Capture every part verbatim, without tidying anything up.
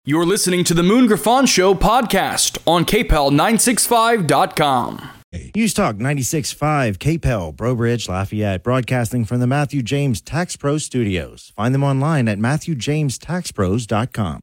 You're listening to the Moon Griffon Show podcast on K P E L nine sixty-five dot com. News Talk ninety-six point five, K P E L, Brobridge, Lafayette, broadcasting from the Matthew James Tax Pros studios. Find them online at matthew james tax pros dot com.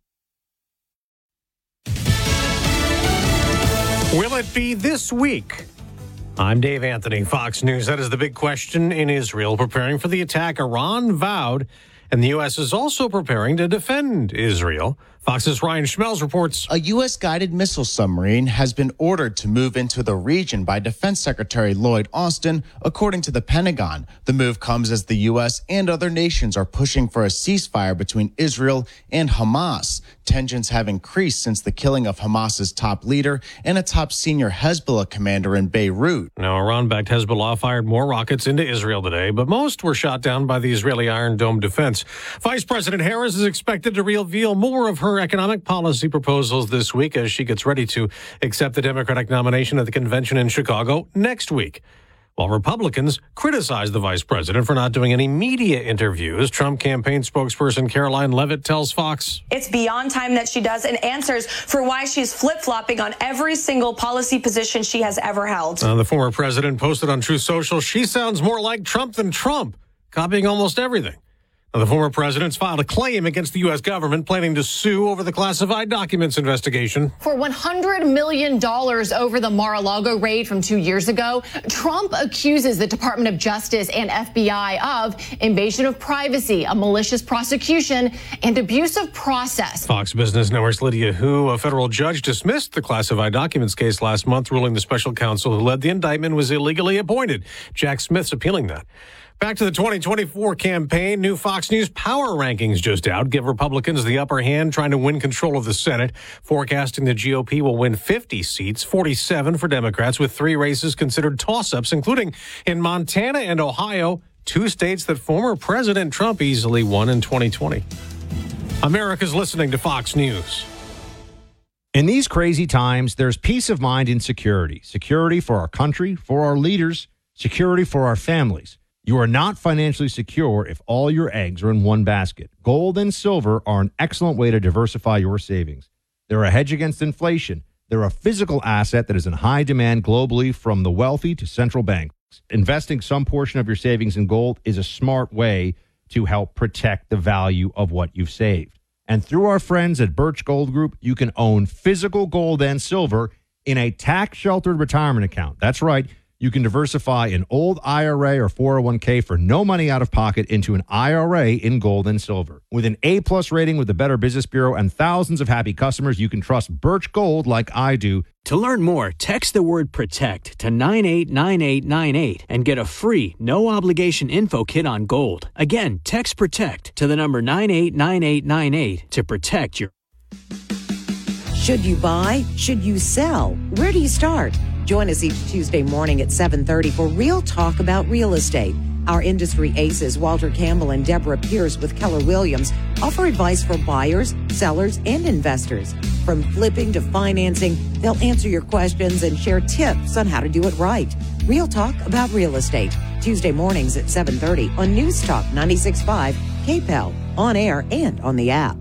Will it be this week? I'm Dave Anthony, Fox News. That is the big question in Israel. Preparing for the attack, Iran vowed, and the U S is also preparing to defend Israel. Fox's Ryan Schmelz reports. A U S-guided missile submarine has been ordered to move into the region by Defense Secretary Lloyd Austin, according to the Pentagon. The move comes as the U S and other nations are pushing for a ceasefire between Israel and Hamas. Tensions have increased since the killing of Hamas's top leader and a top senior Hezbollah commander in Beirut. Now, Iran-backed Hezbollah fired more rockets into Israel today, but most were shot down by the Israeli Iron Dome defense. Vice President Harris is expected to reveal more of her economic policy proposals this week as she gets ready to accept the Democratic nomination at the convention in Chicago next week. While Republicans criticize the vice president for not doing any media interviews, Trump campaign spokesperson Caroline Leavitt tells Fox, "It's beyond time that she does and answers for why she's flip-flopping on every single policy position she has ever held." Uh, the former president posted on Truth Social, "She sounds more like Trump than Trump, copying almost everything." Now, the former president's filed a claim against the U S government, planning to sue over the classified documents investigation. For one hundred million dollars over the Mar-a-Lago raid from two years ago, Trump accuses the Department of Justice and F B I of invasion of privacy, a malicious prosecution, and abuse of process. Fox Business Network's Lydia Hu, a federal judge, dismissed the classified documents case last month, ruling the special counsel who led the indictment was illegally appointed. Jack Smith's appealing that. Back to the twenty twenty-four campaign. New Fox News power rankings just out give Republicans the upper hand, trying to win control of the Senate, forecasting the G O P will win fifty seats, forty-seven for Democrats, with three races considered toss-ups, including in Montana and Ohio, two states that former President Trump easily won in twenty twenty. America's listening to Fox News. In these crazy times, there's peace of mind in security. Security for our country, for our leaders, security for our families. You are not financially secure if all your eggs are in one basket. Gold and silver are an excellent way to diversify your savings. They're a hedge against inflation. They're a physical asset that is in high demand globally, from the wealthy to central banks. Investing some portion of your savings in gold is a smart way to help protect the value of what you've saved. And through our friends at Birch Gold Group, you can own physical gold and silver in a tax-sheltered retirement account. That's right. You can diversify an old I R A or four oh one k for no money out of pocket into an I R A in gold and silver. With an A-plus rating with the Better Business Bureau and thousands of happy customers, you can trust Birch Gold like I do. To learn more, text the word PROTECT to nine eight nine eight nine eight and get a free, no-obligation info kit on gold. Again, text PROTECT to the number nine eight nine eight nine eight to protect your... Should you buy? Should you sell? Where do you start? Join us each Tuesday morning at seven thirty for Real Talk about real estate. Our industry aces, Walter Campbell and Deborah Pierce with Keller Williams, offer advice for buyers, sellers, and investors. From flipping to financing, they'll answer your questions and share tips on how to do it right. Real Talk about real estate, Tuesday mornings at seven thirty on News Talk ninety-six point five, K P E L, on air and on the app.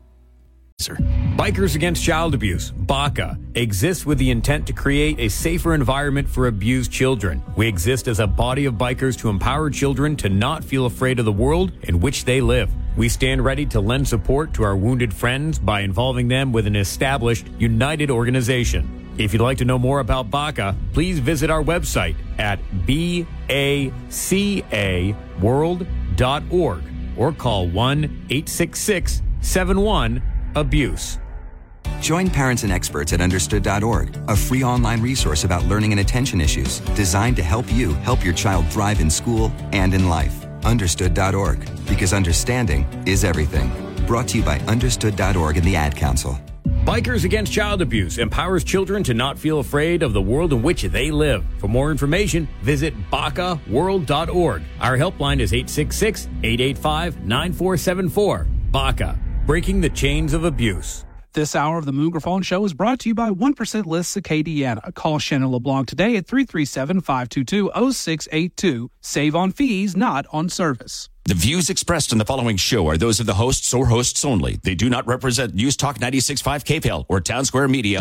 Bikers Against Child Abuse, B A C A, exists with the intent to create a safer environment for abused children. We exist as a body of bikers to empower children to not feel afraid of the world in which they live. We stand ready to lend support to our wounded friends by involving them with an established, united organization. If you'd like to know more about B A C A, please visit our website at B A C A world dot org or call one eight six six seven one abuse. Join parents and experts at understood dot org, a free online resource about learning and attention issues designed to help you help your child thrive in school and in life. understood dot org, because understanding is everything. Brought to you by understood dot org and the Ad Council. Bikers Against Child Abuse empowers children to not feel afraid of the world in which they live. For more information, visit B A C A world dot org. Our helpline is eight six six, eight eight five, nine four seven four. B A C A, breaking the chains of abuse. This hour of the Moon Griffon Show is brought to you by one percent Lists Acadiana. Call Shannon LeBlanc today at three three seven, five two two, zero six eight two. Save on fees, not on service. The views expressed in the following show are those of the hosts or hosts only. They do not represent News Talk ninety-six point five K P L or Town Square Media.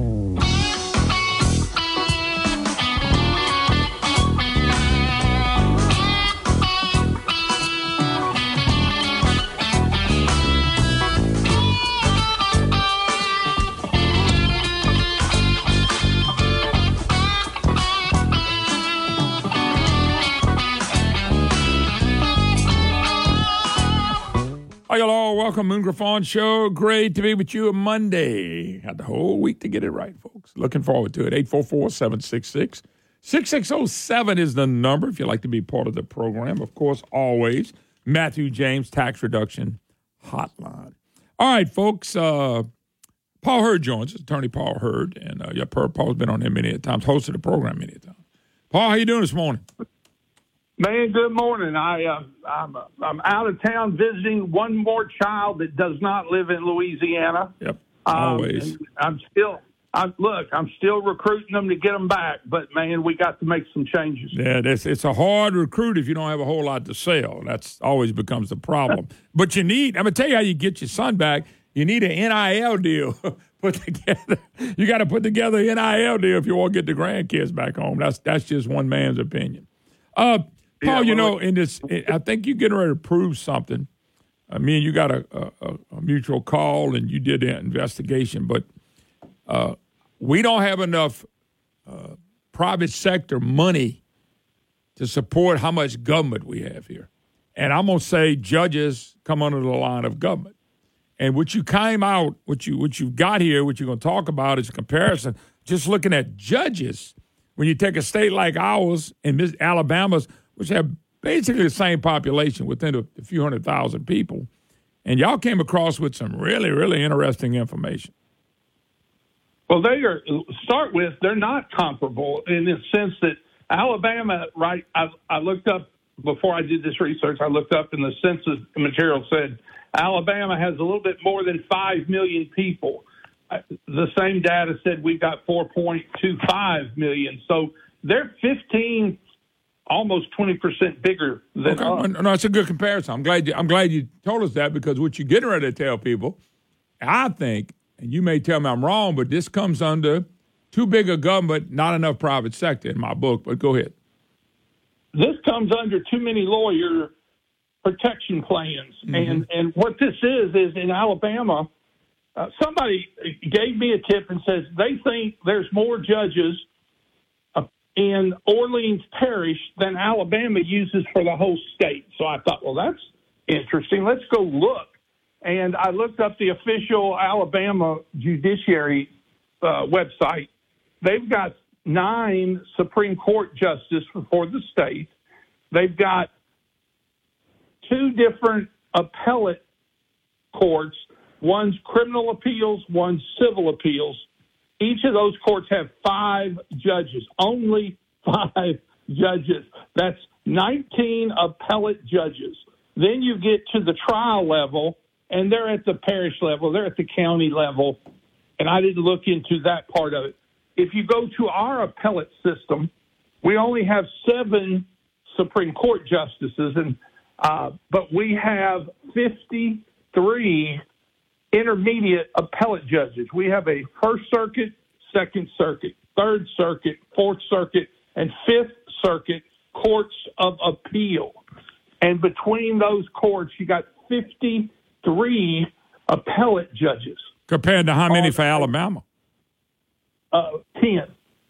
Hi, hello. Welcome, Moon Griffon Show. Great to be with you on Monday. Got the whole week to get it right, folks. Looking forward to it. eight four four, seven six six, six six zero seven is the number if you'd like to be part of the program. Of course, always, Matthew James Tax Reduction Hotline. All right, folks. Uh, Paul Hurd joins us, Attorney Paul Hurd. And uh, yeah, Paul's been on here many times, hosted the program many times. Paul, how you doing this morning? Man, good morning. I uh, I'm uh, I'm out of town visiting one more child that does not live in Louisiana. Yep, always. Um, I'm still. I look. I'm still recruiting them to get them back, but man, we got to make some changes. Yeah, it's it's a hard recruit if you don't have a whole lot to sell. That's always becomes the problem. But you need. I'm gonna tell you how you get your son back. You need an N I L deal put together. You got to put together an N I L deal if you want to get the grandkids back home. That's that's just one man's opinion. Uh. Paul, yeah, well, you know, in this, I think you're getting ready to prove something. Uh, me and you got a, a, a mutual call, and you did the investigation, but uh, we don't have enough uh, private sector money to support how much government we have here. And I'm going to say judges come under the line of government. And what you came out, what, you, what you've got here, what you're going to talk about is a comparison. Just looking at judges, when you take a state like ours and Alabama's, which have basically the same population within a, a few hundred thousand people. And y'all came across with some really, really interesting information. Well, they are, start with, they're not comparable in the sense that Alabama, right, I, I looked up, before I did this research, I looked up and the census material said Alabama has a little bit more than five million people. The same data said we've got four point two five million. So they're fifteen almost twenty percent bigger than okay. us. No, it's a good comparison. I'm glad you, I'm glad you told us that, because what you're getting ready to tell people, I think, and you may tell me I'm wrong, but this comes under too big a government, not enough private sector in my book, but go ahead. This comes under too many lawyer protection plans. Mm-hmm. And, and what this is, is in Alabama, uh, somebody gave me a tip and says they think there's more judges in Orleans Parish than Alabama uses for the whole state. So I thought, well, that's interesting. Let's go look. And I looked up the official Alabama judiciary uh, website. They've got nine Supreme Court justices for the state. They've got two different appellate courts. One's criminal appeals, one's civil appeals. Each of those courts have five judges, only five judges. That's nineteen appellate judges. Then you get to the trial level, and they're at the parish level, they're at the county level, and I didn't look into that part of it. If you go to our appellate system, we only have seven Supreme Court justices, and uh, but we have fifty-three intermediate appellate judges. We have a First Circuit, Second Circuit, Third Circuit, Fourth Circuit, and Fifth Circuit courts of appeal. And between those courts, you got fifty-three appellate judges. Compared to how many for Alabama? Uh, ten.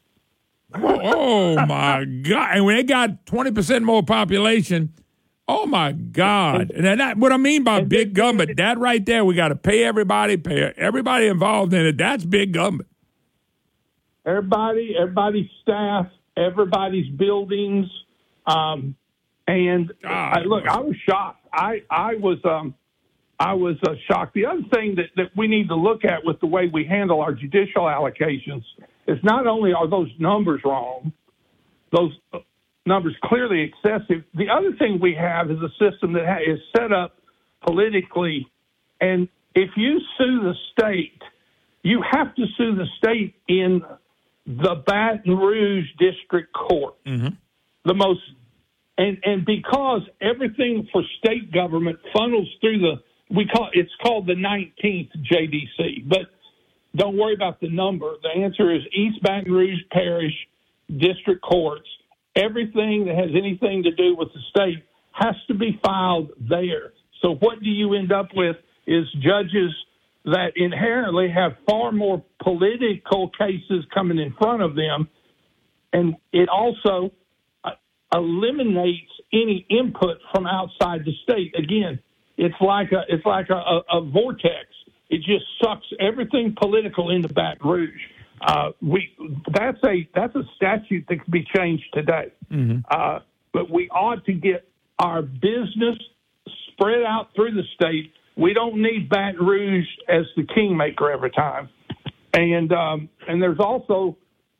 Oh, my God. And when they got twenty percent more population, oh, my God. And that, what I mean by big government, that right there, we got to pay everybody, pay everybody involved in it. That's big government. Everybody, everybody's staff, everybody's buildings. Um, and I, look, I was shocked. I, I was um, I was uh, shocked. The other thing that, that we need to look at with the way we handle our judicial allocations is not only are those numbers wrong, those numbers clearly excessive. The other thing we have is a system that ha- is set up politically, and if you sue the state, you have to sue the state in the Baton Rouge District Court, mm-hmm. the most And and because everything for state government funnels through the, we call it's called the nineteenth J D C, but don't worry about the number. The answer is East Baton Rouge Parish District Courts. Everything that has anything to do with the state has to be filed there. So what do you end up with is judges that inherently have far more political cases coming in front of them, and it also uh, eliminates any input from outside the state. Again, it's like a it's like a, a, a vortex. It just sucks everything political into Baton Rouge. Uh, we that's a that's a statute that can be changed today. Mm-hmm. Uh, but we ought to get our business spread out through the state. We don't need Baton Rouge as the kingmaker every time. And um, and there's also,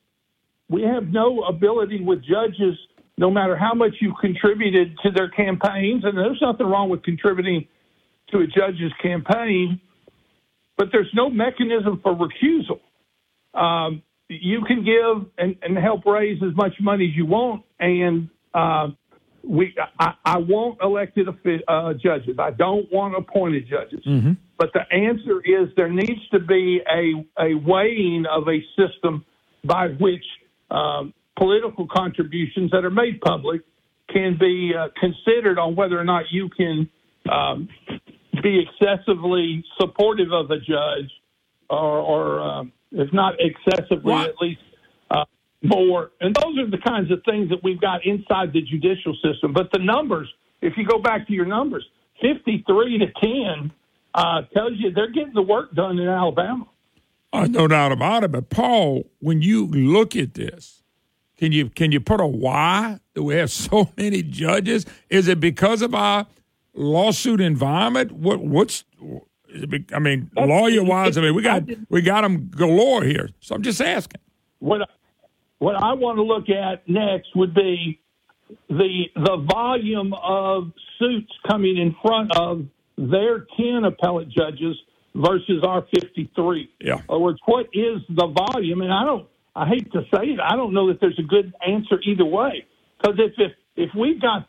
we have no ability with judges, no matter how much you contributed to their campaigns, and there's nothing wrong with contributing to a judge's campaign, but there's no mechanism for recusal. Um, you can give and, and help raise as much money as you want, and uh, we I, I want elected uh, judges. I don't want appointed judges. Mm-hmm. But the answer is there needs to be a, a weighing of a system by which um, political contributions that are made public can be uh, considered on whether or not you can um, be excessively supportive of a judge, or, or um, if not excessively, what? at least uh, more. And those are the kinds of things that we've got inside the judicial system. But the numbers, if you go back to your numbers, fifty-three to ten uh, tells you they're getting the work done in Alabama. Uh, no doubt about it. But, Paul, when you look at this, can you can you put a why that we have so many judges? Is it because of our lawsuit environment? What what's is it be, I mean, lawyer wise, I mean, we got we got them galore here. So I'm just asking. What what I want to look at next would be the the volume of suits coming in front of their ten appellate judges versus our fifty-three. Yeah. In other words, what is the volume? And I don't. I hate to say it. I don't know that there's a good answer either way. Because if, if if we've got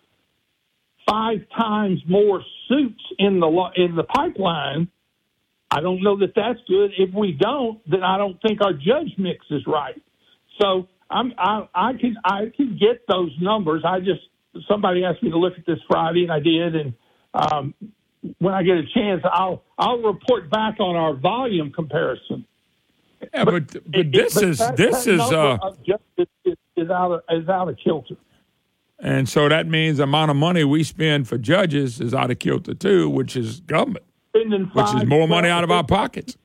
five times more suits in the in the pipeline, I don't know that that's good. If we don't, then I don't think our judge mix is right. So I'm I, I can I can get those numbers. I just somebody asked me to look at this Friday, and I did. And um, when I get a chance, I'll I'll report back on our volume comparison. Yeah, but but, but this but is that, this that is uh is, is out of is out of kilter. And so that means the amount of money we spend for judges is out of kilter too, which is government, which is more money out of our pockets.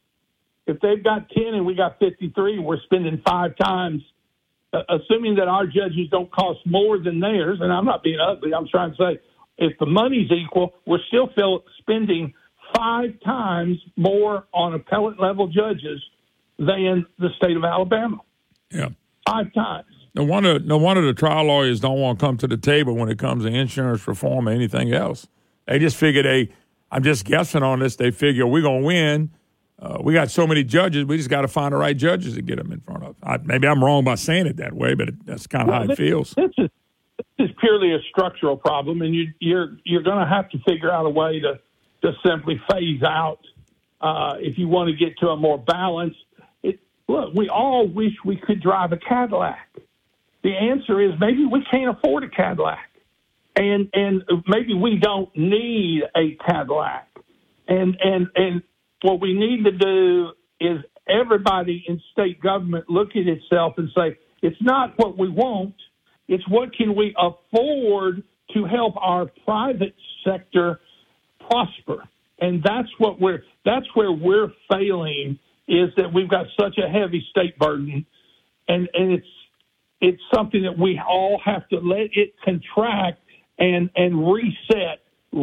If they've got ten and we got fifty-three, we're spending five times. Uh, assuming that our judges don't cost more than theirs, and I'm not being ugly. I'm trying to say if the money's equal, we're still spending five times more on appellate level judges than the state of Alabama. Yeah. Five times. No wonder, no wonder the trial lawyers don't want to come to the table when it comes to insurance reform or anything else. They just figure they, I'm just guessing on this, they figure we're going to win. Uh, we got so many judges, we just got to find the right judges to get them in front of. I, maybe I'm wrong by saying it that way, but it, that's kind of well, how this, it feels. This is, this is purely a structural problem, and you, you're you're going to have to figure out a way to, to simply phase out uh, if you want to get to a more balanced. Look, we all wish we could drive a Cadillac. The answer is maybe we can't afford a Cadillac, and and maybe we don't need a Cadillac. And and and what we need to do is everybody in state government look at itself and say, it's not what we want, it's what can we afford to help our private sector prosper. And that's what we're that's where we're failing. Is that we've got such a heavy state burden, and, and it's it's something that we all have to let it contract and and reset,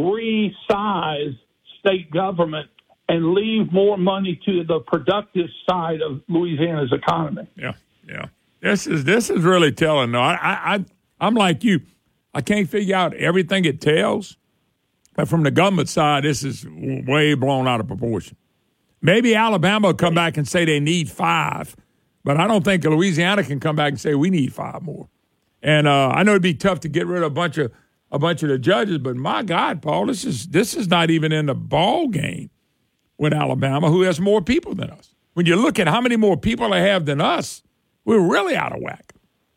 resize state government, and leave more money to the productive side of Louisiana's economy. Yeah, yeah. This is this is really telling. No, I I I'm like you. I can't figure out everything it tells, but from the government side, this is way blown out of proportion. Maybe Alabama will come back and say they need five, but I don't think Louisiana can come back and say we need five more. And uh, I know it'd be tough to get rid of a bunch of a bunch of the judges, but my God, Paul, this is this is not even in the ball game with Alabama, who has more people than us. When you look at how many more people they have than us, we're really out of whack.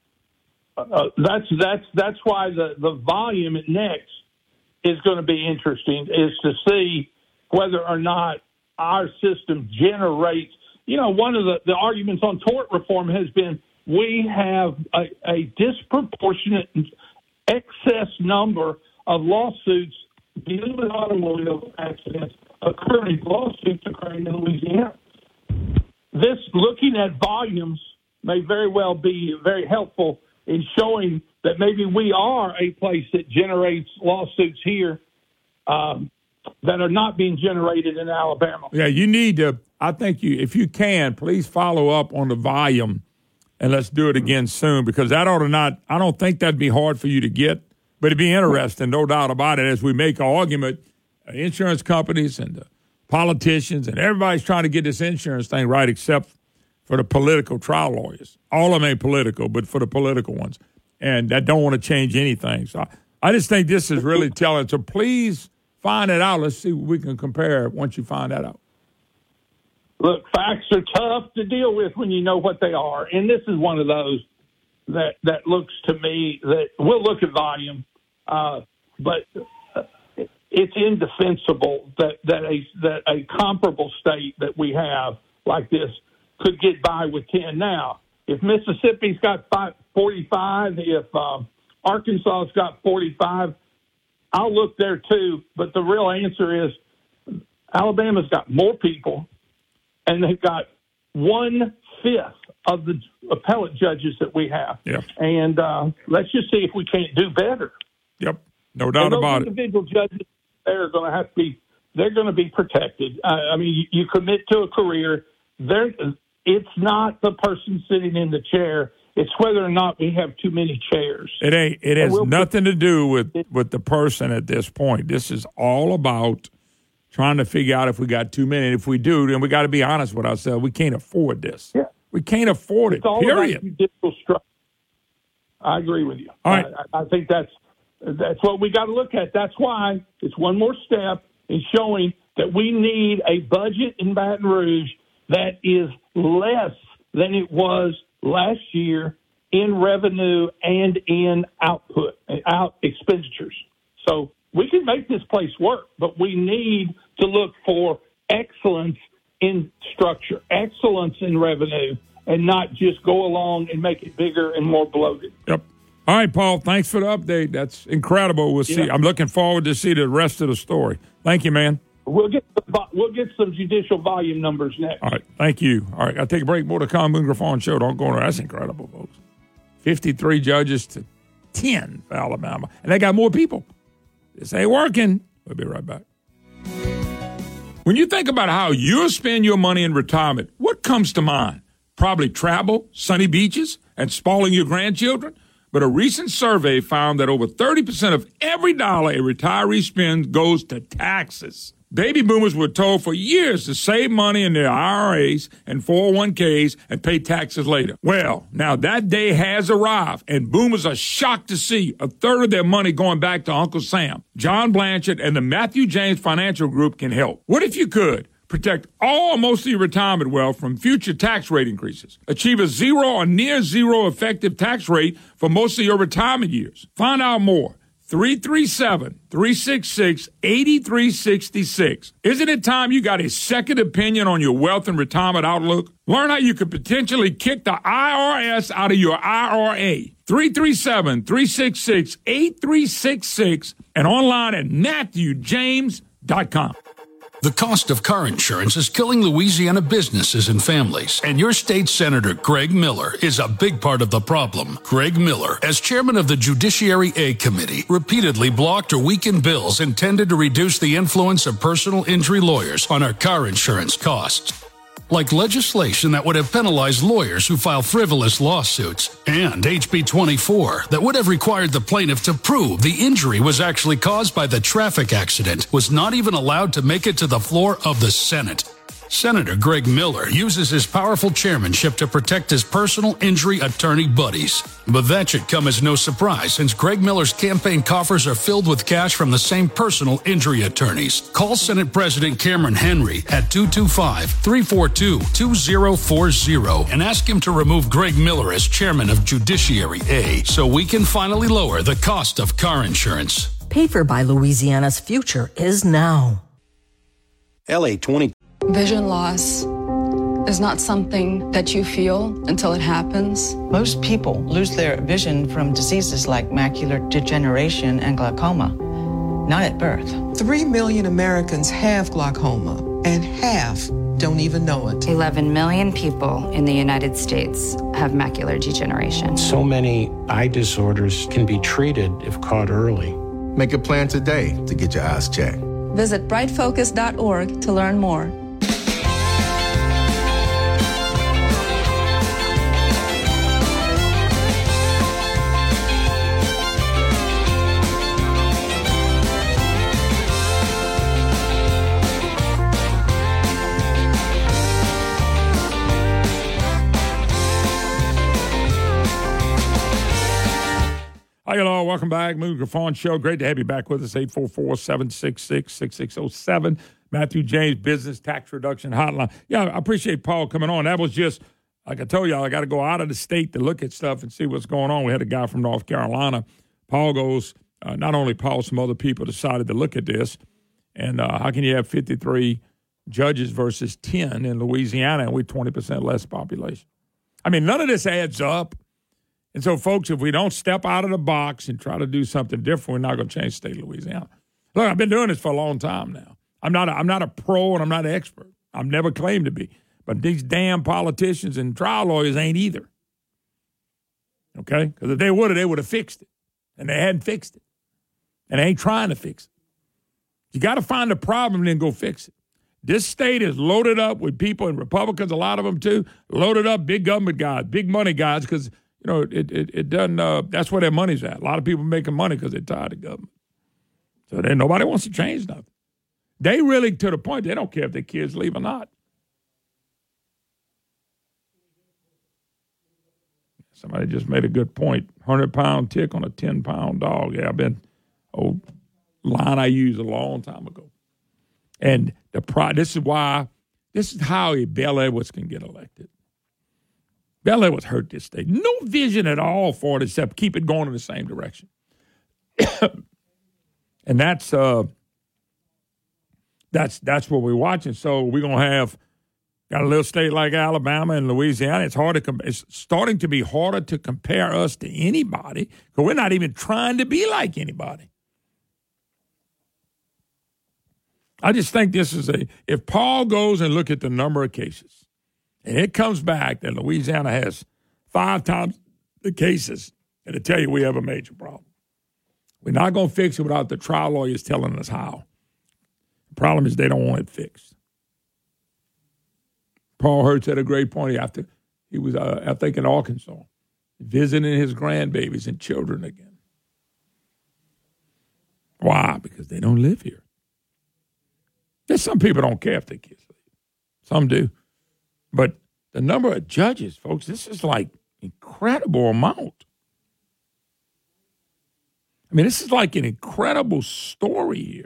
Uh, that's that's that's why the, the volume at next is going to be interesting, is to see whether or not our system generates. You know, one of the, the arguments on tort reform has been we have a, a disproportionate excess number of lawsuits dealing with automobile accidents occurring, lawsuits occurring in Louisiana. This, looking at volumes, may very well be very helpful in showing that maybe we are a place that generates lawsuits here um, that are not being generated in Alabama. Yeah, you need to, I think you, if you can, please follow up on the volume, and let's do it again soon, because that ought to not, I don't think that'd be hard for you to get, but it'd be interesting, no doubt about it, as we make an argument, uh, insurance companies and uh, politicians, and everybody's trying to get this insurance thing right except for the political trial lawyers. All of them ain't political, but for the political ones, and that don't want to change anything. So I, I just think this is really telling. So please find it out. Let's see what we can compare once you find that out. Look, facts are tough to deal with when you know what they are, and this is one of those that that looks to me that we'll look at volume, uh, but it's indefensible that that a that a comparable state that we have like this could get by with ten. Now, if Mississippi's got five, forty-five, if uh, Arkansas's got forty-five, I'll look there too. But the real answer is Alabama's got more people, and they've got one-fifth of the appellate judges that we have. Yep. And uh, let's just see if we can't do better. Yep, no doubt and those about it. Individual judges, they're going to have to be, they're going to be protected. Uh, I mean, you, you commit to a career, there. It's not the person sitting in the chair. It's whether or not we have too many chairs. It ain't. It has we'll nothing to do with, with the person at this point. This is all about trying to figure out if we got too many. And if we do, then we got to be honest with ourselves. We can't afford this. Yeah. We can't afford it, it's all period. About judicial structure. I agree with you. All right. I, I think that's that's what we got to look at. That's why it's one more step in showing that we need a budget in Baton Rouge that is less than it was last year in revenue and in output, out expenditures. So we can make this place work, but we need to look for excellence in structure, excellence in revenue, and not just go along and make it bigger and more bloated. Yep. All right, Paul, thanks for the update. That's incredible. We'll see. Yeah. I'm looking forward to see the rest of the story. Thank you, man. We'll get the, we'll get some judicial volume numbers next. All right, thank you. All right, I'll take a break. More to come. Moon Griffon Show. Don't go anywhere. That's incredible, folks. fifty-three judges to ten for Alabama. And they got more people. This ain't working. We'll be right back. When you think about how you'll spend your money in retirement, what comes to mind? Probably travel, sunny beaches, and spoiling your grandchildren. But a recent survey found that over thirty percent of every dollar a retiree spends goes to taxes. Baby boomers were told for years to save money in their I R As and four oh one k's and pay taxes later. Well, now that day has arrived, and boomers are shocked to see a third of their money going back to Uncle Sam. John Blanchard and the Matthew James Financial Group can help. What if you could protect all or most of your retirement wealth from future tax rate increases? Achieve a zero or near zero effective tax rate for most of your retirement years. Find out more. three three seven, three six six, eight three six six. Isn't it time you got a second opinion on your wealth and retirement outlook? Learn how you could potentially kick the I R S out of your I R A. three three seven, three six six, eight three six six and online at matthew james dot com. The cost of car insurance is killing Louisiana businesses and families, and your state senator, Greg Miller, is a big part of the problem. Greg Miller, as chairman of the Judiciary A Committee, repeatedly blocked or weakened bills intended to reduce the influence of personal injury lawyers on our car insurance costs, like legislation that would have penalized lawyers who file frivolous lawsuits, and H B twenty-four that would have required the plaintiff to prove the injury was actually caused by the traffic accident was not even allowed to make it to the floor of the Senate. Senator Greg Miller uses his powerful chairmanship to protect his personal injury attorney buddies. But that should come as no surprise, since Greg Miller's campaign coffers are filled with cash from the same personal injury attorneys. Call Senate President Cameron Henry at two two five, three four two, two zero four zero and ask him to remove Greg Miller as chairman of Judiciary A so we can finally lower the cost of car insurance. Paid for by Louisiana's future is now. L A twenty. Vision loss is not something that you feel until it happens. Most people lose their vision from diseases like macular degeneration and glaucoma, not at birth. Three million Americans have glaucoma, and half don't even know it. eleven million people in the United States have macular degeneration. So many eye disorders can be treated if caught early. Make a plan today to get your eyes checked. Visit bright focus dot org to learn more. Hi, hello. Welcome back. Moon Griffon Show. Great to have you back with us. eight four four, seven six six, six six zero seven. Matthew James Business Tax Reduction Hotline. Yeah, I appreciate Paul coming on. That was just, like I told y'all, I got to go out of the state to look at stuff and see what's going on. We had a guy from North Carolina. Paul goes, uh, not only Paul, some other people decided to look at this. And uh, how can you have fifty-three judges versus ten in Louisiana and we're twenty percent less population? I mean, none of this adds up. And so, folks, if we don't step out of the box and try to do something different, we're not going to change the state of Louisiana. Look, I've been doing this for a long time now. I'm not a, I'm not a pro and I'm not an expert. I've never claimed to be. But these damn politicians and trial lawyers ain't either. Okay? Because if they would have, they would have fixed it. And they hadn't fixed it. And they ain't trying to fix it. You got to find the problem and then go fix it. This state is loaded up with people, and Republicans, a lot of them too, loaded up big government guys, big money guys, because you know, it it, it doesn't, uh, that's where their money's at. A lot of people making money because they're tired of government. So then nobody wants to change nothing. They really, to the point, they don't care if their kids leave or not. Somebody just made a good point. one hundred pound tick on a ten pound dog. Yeah, I've been, oh, line I used a long time ago. And the pro, this is why, this is how a Bell Edwards can get elected. Bell Edwards hurt this state. No vision at all for it except keep it going in the same direction. And that's uh, that's that's what we're watching. So we're gonna have got a little state like Alabama and Louisiana. It's hard to com- it's starting to be harder to compare us to anybody because we're not even trying to be like anybody. I just think this is a if Paul goes and look at the number of cases. And it comes back that Louisiana has five times the cases, and to tell you we have a major problem. We're not going to fix it without the trial lawyers telling us how. The problem is they don't want it fixed. Paul Hertz had a great point after he was, uh, I think, in Arkansas, visiting his grandbabies and children again. Why? Because they don't live here. There's some people don't care if their kids leave. Some do. But the number of judges, folks, this is like incredible amount. I mean, this is like an incredible story here.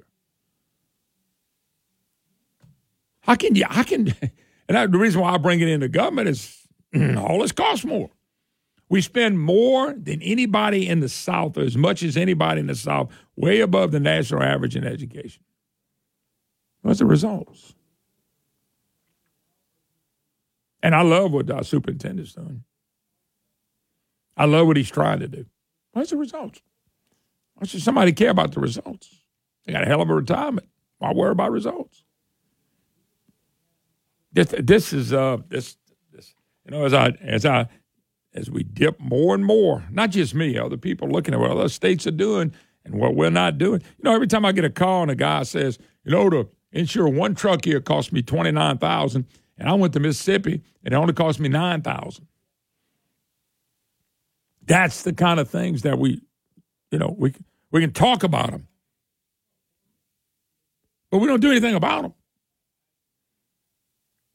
How can you, how can, and that, the reason why I bring it into government is all this costs more. We spend more than anybody in the South, or as much as anybody in the South, way above the national average in education. What's the results? And I love what our superintendent's doing. I love what he's trying to do. What's the results? Why should somebody care about the results? They got a hell of a retirement. Why worry about results? This, this is uh, this, this. You know, as I as I as we dip more and more, not just me, other people looking at what other states are doing and what we're not doing. You know, every time I get a call and a guy says, you know, to insure one truck here cost me twenty-nine thousand dollars. And I went to Mississippi, and it only cost me nine thousand dollars. That's the kind of things that we, you know, we we can talk about them. But we don't do anything about them.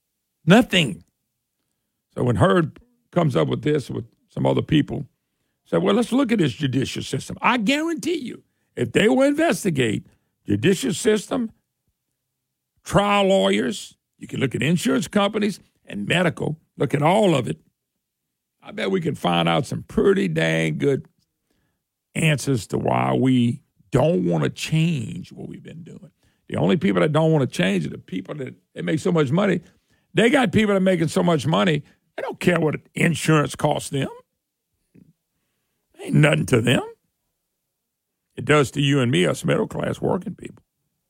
Nothing. So when Hurd comes up with this with some other people, said, well, let's look at this judicial system. I guarantee you, if they will investigate judicial system, trial lawyers, you can look at insurance companies and medical, look at all of it, I bet we can find out some pretty dang good answers to why we don't want to change what we've been doing. The only people that don't want to change are the people that they make so much money. They got people that are making so much money, they don't care what insurance costs them. Ain't nothing to them. It does to you and me, us middle-class working people.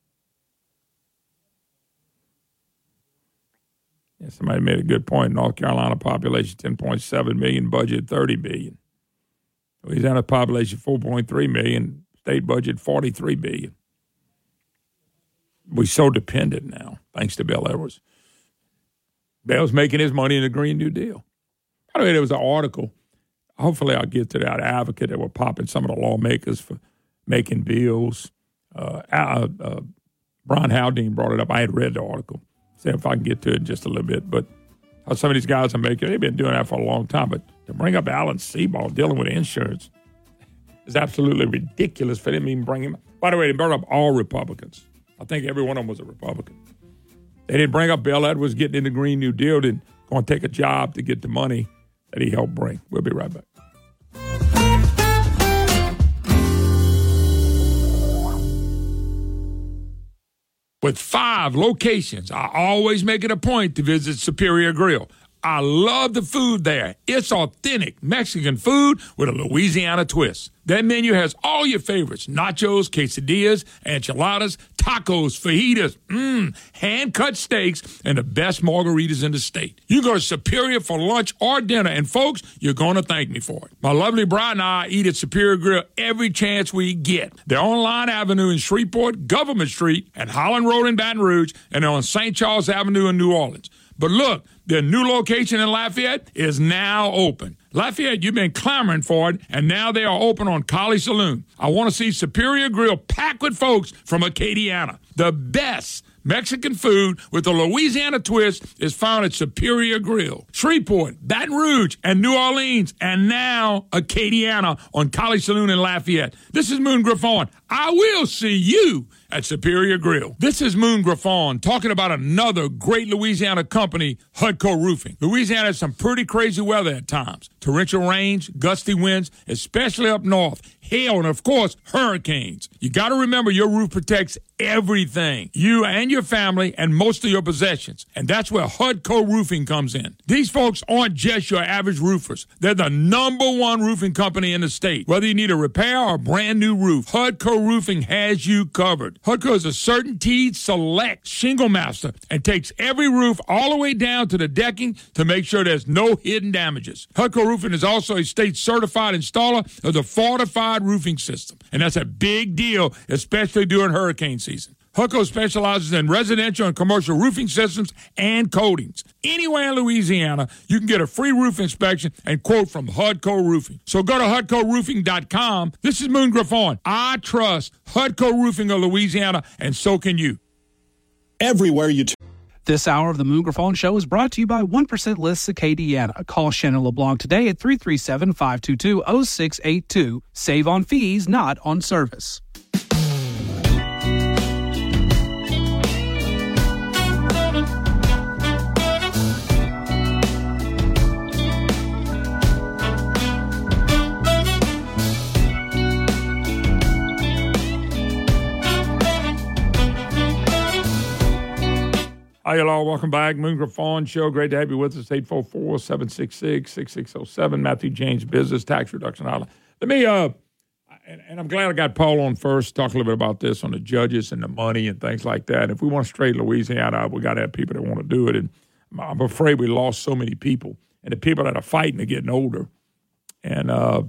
Yeah, somebody made a good point. North Carolina population, ten point seven million, budget thirty billion dollars. Louisiana population, four point three million, state budget, forty-three billion dollars. We're so dependent now, thanks to Bill Edwards. Bill's making his money in the Green New Deal. By the way, there was an article. Hopefully I'll get to that advocate that were popping some of the lawmakers for making bills. Uh, uh, uh, Brian Haldane brought it up. I had read the article. See if I can get to it in just a little bit. But how some of these guys are making, they've been doing that for a long time. But to bring up Alan Seabaugh dealing with insurance is absolutely ridiculous for them to even bring him up. By the way, they brought up all Republicans. I think every one of them was a Republican. They didn't bring up Bill Edwards getting in the Green New Deal, then going to take a job to get the money that he helped bring. We'll be right back. With five locations, I always make it a point to visit Superior Grill. I love the food there. It's authentic Mexican food with a Louisiana twist. That menu has all your favorites: nachos, quesadillas, enchiladas, tacos, fajitas, mmm, hand-cut steaks, and the best margaritas in the state. You go to Superior for lunch or dinner, and folks, you're going to thank me for it. My lovely bride and I eat at Superior Grill every chance we get. They're on Line Avenue in Shreveport, Government Street, and Holland Road in Baton Rouge, and they're on Saint Charles Avenue in New Orleans. But look, their new location in Lafayette is now open. Lafayette, you've been clamoring for it, and now they are open on College Saloon. I want to see Superior Grill packed with folks from Acadiana. The best Mexican food with a Louisiana twist is found at Superior Grill. Shreveport, Baton Rouge, and New Orleans, and now Acadiana on College Saloon in Lafayette. This is Moon Griffon. I will see you at Superior Grill. This is Moon Griffon talking about another great Louisiana company, Hudco Roofing. Louisiana has some pretty crazy weather at times. Torrential rains, gusty winds, especially up north, hail, and of course, hurricanes. You got to remember your roof protects everything, you and your family and most of your possessions. And that's where Hudco Roofing comes in. These folks aren't just your average roofers. They're the number one roofing company in the state. Whether you need a repair or a brand new roof, Hudco Roofing has you covered. Hudco is a CertainTeed Select Shingle Master and takes every roof all the way down to the decking to make sure there's no hidden damages. Hudco Roofing is also a state certified installer of the Fortified Roofing System. And that's a big deal, especially during hurricane season. Hudco specializes in residential and commercial roofing systems and coatings. Anywhere in Louisiana, you can get a free roof inspection and quote from Hudco Roofing. So go to hudco roofing dot com. This is Moon Griffon. I trust Hudco Roofing of Louisiana, and so can you. Everywhere you turn. This hour of the Moon Griffon Show is brought to you by one percent List Acadiana. Call Shannon LeBlanc today at three three seven, five two two, zero six eight two. Save on fees, not on service. Hi, hello. Welcome back. Moon Griffon Show. Great to have you with us. eight four four, seven six six, six six zero seven. Matthew James Business Tax Reduction Hotline. Let me, uh, and, and I'm glad I got Paul on first, talk a little bit about this on the judges and the money and things like that. If we want to straighten Louisiana out, we got to have people that want to do it. And I'm afraid we lost so many people. And the people that are fighting are getting older. And uh,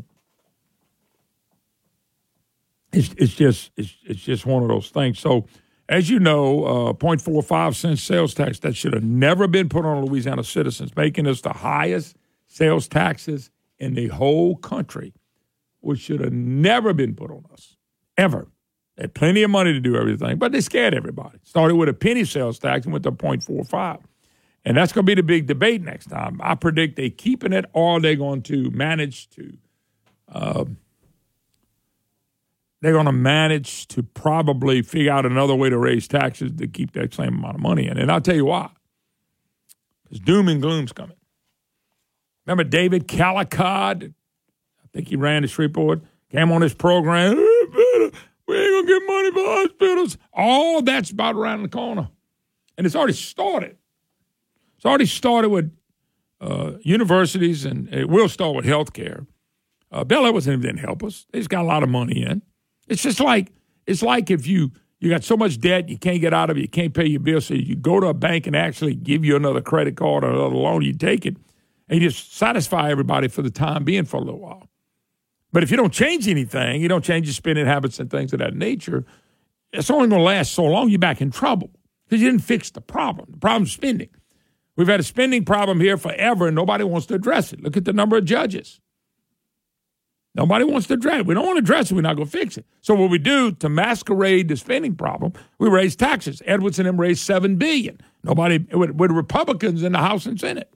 it's, it's just it's, it's just one of those things. So, as you know, uh, zero point four five cents sales tax that should have never been put on Louisiana citizens, making us the highest sales taxes in the whole country, which should have never been put on us, ever. They had plenty of money to do everything, but they scared everybody. Started with a penny sales tax and went to zero point four five. And that's going to be the big debate next time. I predict they keeping it, or they're going to manage to uh, they're going to manage to probably figure out another way to raise taxes to keep that same amount of money in. And I'll tell you why. Because doom and gloom's coming. Remember David Calicott? I think he ran the Shreveport, came on this program. We ain't going to get money for hospitals. All that's about around the corner. And it's already started. It's already started with uh, universities, and it will start with health care. Uh, Bell Edwards didn't help us. They just got a lot of money in. It's just like it's like if you, you got so much debt, you can't get out of it, you can't pay your bills, so you go to a bank and actually give you another credit card or another loan, you take it, and you just satisfy everybody for the time being for a little while. But if you don't change anything, you don't change your spending habits and things of that nature, it's only going to last so long, you're back in trouble because you didn't fix the problem. The problem's spending. We've had a spending problem here forever, and nobody wants to address it. Look at the number of judges. Nobody wants to address it. We don't want to address it. We're not going to fix it. So what we do to masquerade the spending problem, we raise taxes. Edwards and them raised seven billion dollars. Nobody, with, with Republicans in the House and Senate.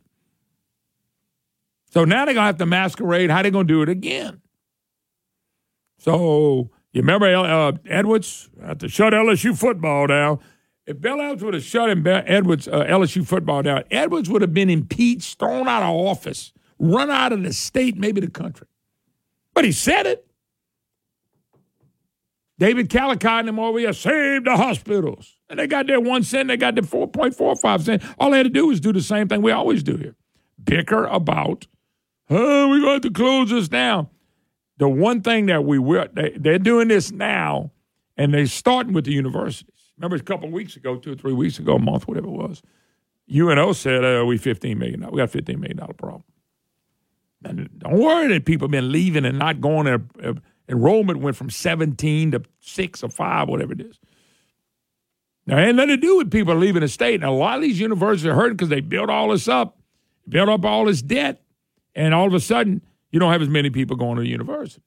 So now they're going to have to masquerade how they're going to do it again. So you remember uh, Edwards had to shut L S U football down. If Bell Edwards would have shut him, Edwards uh, L S U football down, Edwards would have been impeached, thrown out of office, run out of the state, maybe the country. But he said it. David Calicott and them over here saved the hospitals. And they got their one cent, they got their four point four five cents. All they had to do was do the same thing we always do here. Bicker about, oh, we're going to have to close this down. The one thing that we will, they, they're doing this now, and they're starting with the universities. Remember a couple of weeks ago, two or three weeks ago, a month, whatever it was, U N O said, uh, we fifteen million dollars. We got a fifteen million dollars problem. And don't worry that people have been leaving and not going there. Uh, enrollment went from seventeen to six or five, whatever it is. Now, it ain't nothing to do with people leaving the state. And a lot of these universities are hurting because they built all this up, built up all this debt, and all of a sudden, you don't have as many people going to the universities.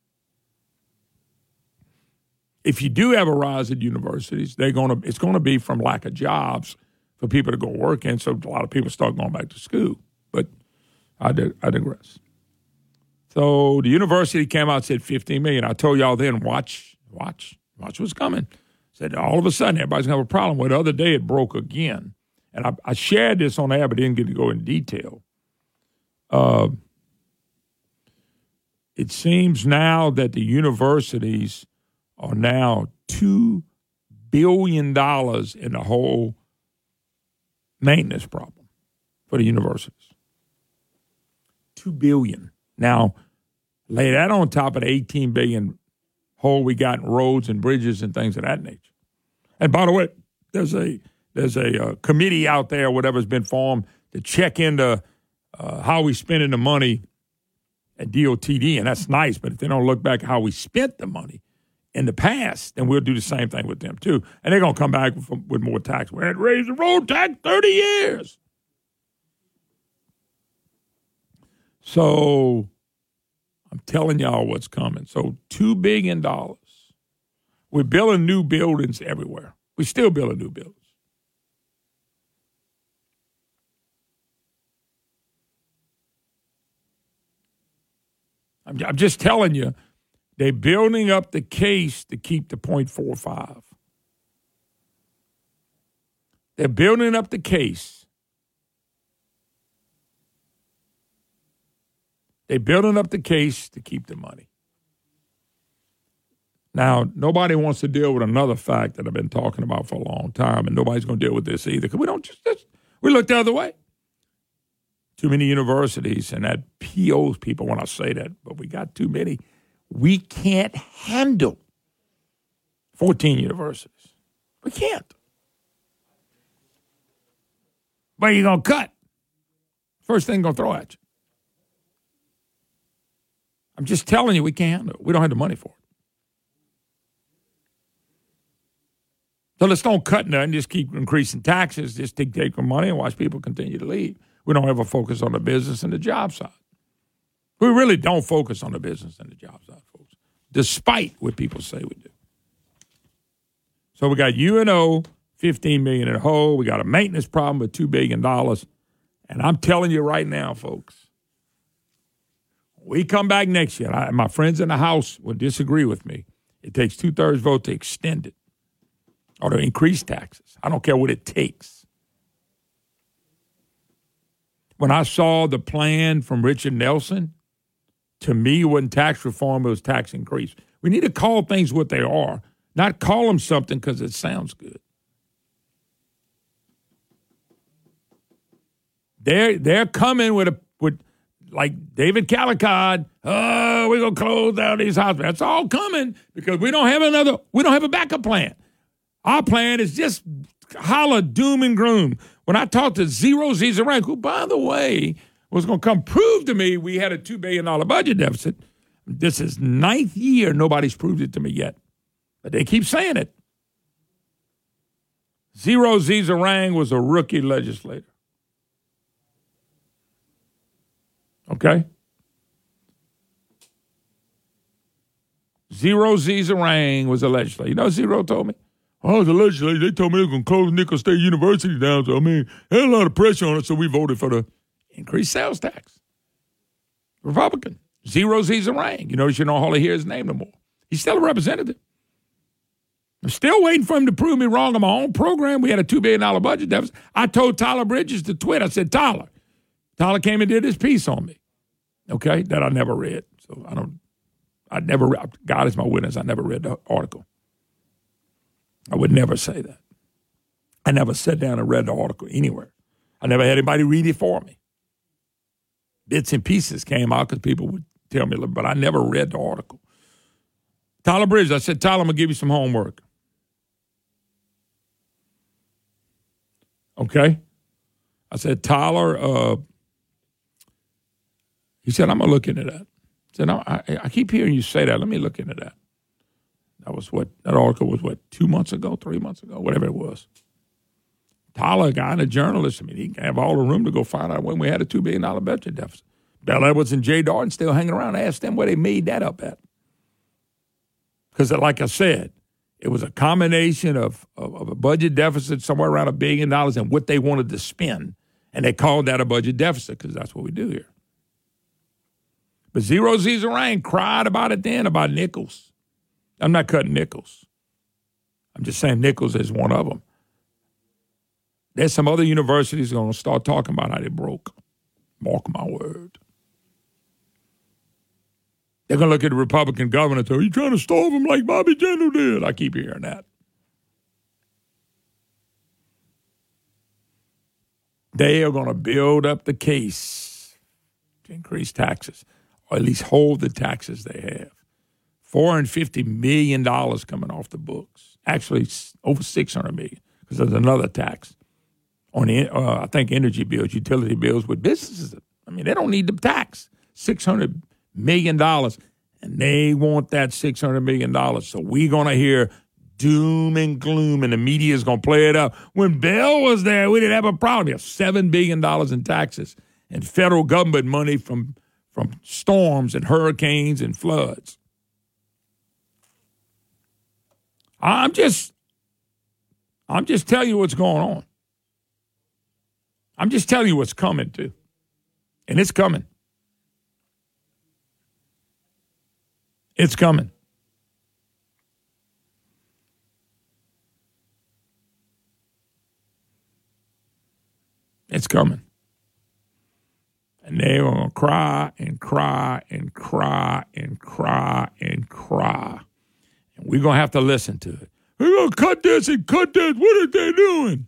If you do have a rise at universities, they're gonna it's going to be from lack of jobs for people to go work in, so a lot of people start going back to school. But I, dig- I digress. So the university came out and said fifteen million dollars. I told y'all then, watch, watch, watch what's coming. Said all of a sudden everybody's going to have a problem. Well, the other day it broke again. And I, I shared this on air, but didn't get to go in detail. Uh, it seems now that the universities are now two billion dollars in the whole maintenance problem for the universities. two billion dollars. Now, lay that on top of the eighteen billion dollars hole we got in roads and bridges and things of that nature. And by the way, there's a there's a uh, committee out there, whatever's been formed, to check into uh, how we spending the money at D O T D, and that's nice. But if they don't look back at how we spent the money in the past, then we'll do the same thing with them too. And they're going to come back with, with more tax. We had raised the road tax thirty years. So I'm telling y'all what's coming. So two billion dollars. We're building new buildings everywhere. We're still building new buildings. I'm, I'm just telling you, they're building up the case to keep the point four five. They're building up the case. They're building up the case to keep the money. Now, nobody wants to deal with another fact that I've been talking about for a long time, and nobody's going to deal with this either, because we don't just, just, we look the other way. Too many universities, and that P Os people when I say that, but we got too many. We can't handle fourteen universities. We can't. Where are you going to cut? First thing going to throw at you. I'm just telling you, we can't handle it. We don't have the money for it. So let's don't cut nothing, just keep increasing taxes, just take, take the money and watch people continue to leave. We don't ever focus on the business and the job side. We really don't focus on the business and the job side, folks, despite what people say we do. So we got U N O fifteen million dollars in the hole. We got a maintenance problem with two billion dollars. And I'm telling you right now, folks, we come back next year. I, my friends in the House will disagree with me. It takes two-thirds vote to extend it or to increase taxes. I don't care what it takes. When I saw the plan from Richard Nelson, to me, it wasn't tax reform, it was tax increase. We need to call things what they are, not call them something because it sounds good. They're, they're coming with, a with like David Calicod, oh, we're going to close down these hospitals. That's all coming because we don't have another, we don't have a backup plan. Our plan is just holler, doom and gloom. When I talked to Zero Zizarang, who, by the way, was going to come prove to me we had a two billion dollars budget deficit, this is ninth year, nobody's proved it to me yet. But they keep saying it. Zero Zizarang was a rookie legislator. Okay? Zero Zizarang was a legislator. You know what Zero told me? Oh, I was a legislator. They told me they were going to close Nicholls State University down. So, I mean, they had a lot of pressure on it, so we voted for the increased sales tax. Republican. Zero Zizarang. You notice you don't hardly hear his name no more. He's still a representative. I'm still waiting for him to prove me wrong on my own program. We had a two billion dollars budget deficit. I told Tyler Bridges to tweet. I said, Tyler. Tyler came and did his piece on me. Okay, that I never read. So I don't, I never, God is my witness, I never read the article. I would never say that. I never sat down and read the article anywhere. I never had anybody read it for me. Bits and pieces came out because people would tell me, but I never read the article. Tyler Bridges, I said, Tyler, I'm going to give you some homework. Okay? I said, Tyler, uh, he said, I'm going to look into that. I said, no, I, I keep hearing you say that. Let me look into that. That was what, that article was what, two months ago, three months ago, whatever it was. Tyler, a guy and a journalist, I mean, he can have all the room to go find out when we had a two billion dollars budget deficit. Bell Edwards and Jay Darden still hanging around. I asked them where they made that up at. Because like I said, it was a combination of, of, of a budget deficit somewhere around a billion dollars and what they wanted to spend. And they called that a budget deficit because that's what we do here. But Zero Zizarang cried about it then, about Nicholls. I'm not cutting Nicholls. I'm just saying Nicholls is one of them. There's some other universities going to start talking about how they broke. Mark my word. They're going to look at the Republican governor and say, are you trying to starve them like Bobby Jindal did? I keep hearing that. They are going to build up the case to increase taxes, or at least hold the taxes they have. four hundred fifty million dollars coming off the books. Actually, over six hundred million dollars because there's another tax on, the, uh, I think, energy bills, utility bills with businesses. I mean, they don't need the tax. six hundred million dollars, and they want that six hundred million dollars. So we're going to hear doom and gloom, and the media is going to play it up. When Bell was there, we didn't have a problem. We have seven billion dollars in taxes and federal government money from, from storms and hurricanes and floods. I'm just, I'm just telling you what's going on. I'm just telling you what's coming, too. And it's coming. It's coming. It's coming. And they're going to cry and cry and cry and cry and cry. And we're going to have to listen to it. We're going to cut this and cut this. What are they doing?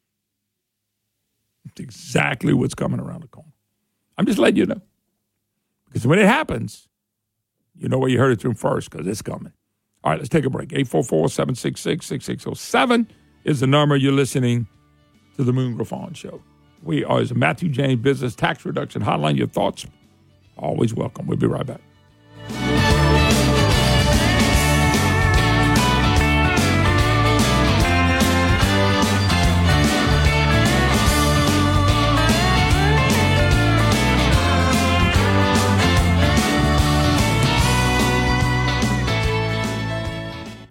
It's exactly what's coming around the corner. I'm just letting you know. Because when it happens, you know where you heard it through first, because it's coming. All right, let's take a break. eight four four, seven six six, six six zero seven is the number. You're listening to the Moon Griffon Show. We are a Matthew James Business Tax Reduction Hotline. Your thoughts, always welcome. We'll be right back.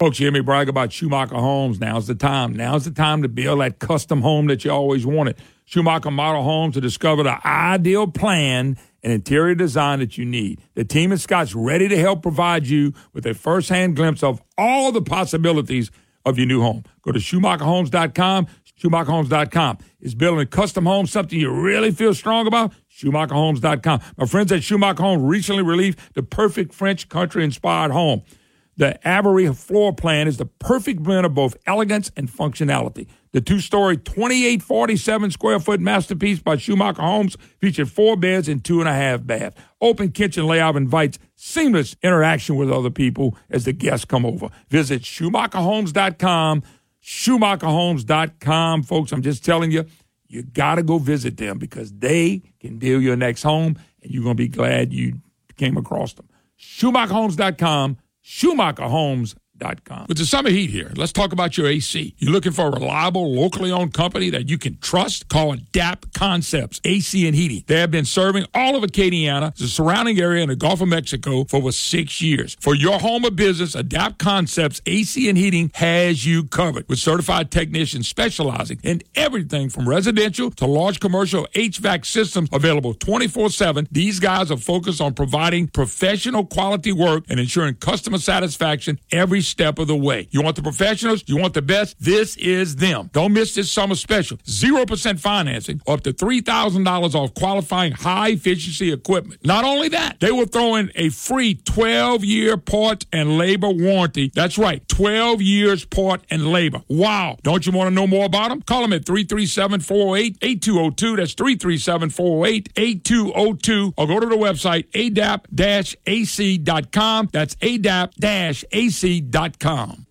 Folks, you hear me brag about Schumacher Homes. Now's the time. Now's the time to build that custom home that you always wanted. Schumacher Model Homes to discover the ideal plan and interior design that you need. The team at Scott's ready to help provide you with a first-hand glimpse of all the possibilities of your new home. Go to Schumacher Homes dot com. Schumacher Homes dot com. Is building a custom home something you really feel strong about? Schumacher Homes dot com. My friends at Schumacher Homes recently released the perfect French country-inspired home. The Avery floor plan is the perfect blend of both elegance and functionality. The two-story, twenty-eight forty-seven square foot masterpiece by Schumacher Homes featured four beds and two and a half baths. Open kitchen layout invites seamless interaction with other people as the guests come over. Visit Schumacher Homes dot com. Schumacher Homes dot com, folks. I'm just telling you, you got to go visit them because they can deal your next home, and you're going to be glad you came across them. Schumacher Homes dot com. Schumacher Homes dot com. With the summer heat here, let's talk about your A C. You're looking for a reliable, locally owned company that you can trust? Call Adapt Concepts A C and Heating. They have been serving all of Acadiana, the surrounding area, and the Gulf of Mexico for over six years. For your home or business, Adapt Concepts A C and Heating has you covered with certified technicians specializing in everything from residential to large commercial H V A C systems available twenty-four seven. These guys are focused on providing professional quality work and ensuring customer satisfaction every step of the way. You want the professionals? You want the best? This is them. Don't miss this summer special. zero percent financing, up to three thousand dollars off qualifying high-efficiency equipment. Not only that, they will throw in a free twelve-year part and labor warranty. That's right, twelve years part and labor. Wow. Don't you want to know more about them? Call them at three three seven, four oh eight, eight two oh two. That's three three seven, four oh eight, eight two oh two. Or go to the website, A D A P A C dot com. That's A D A P A C dot com.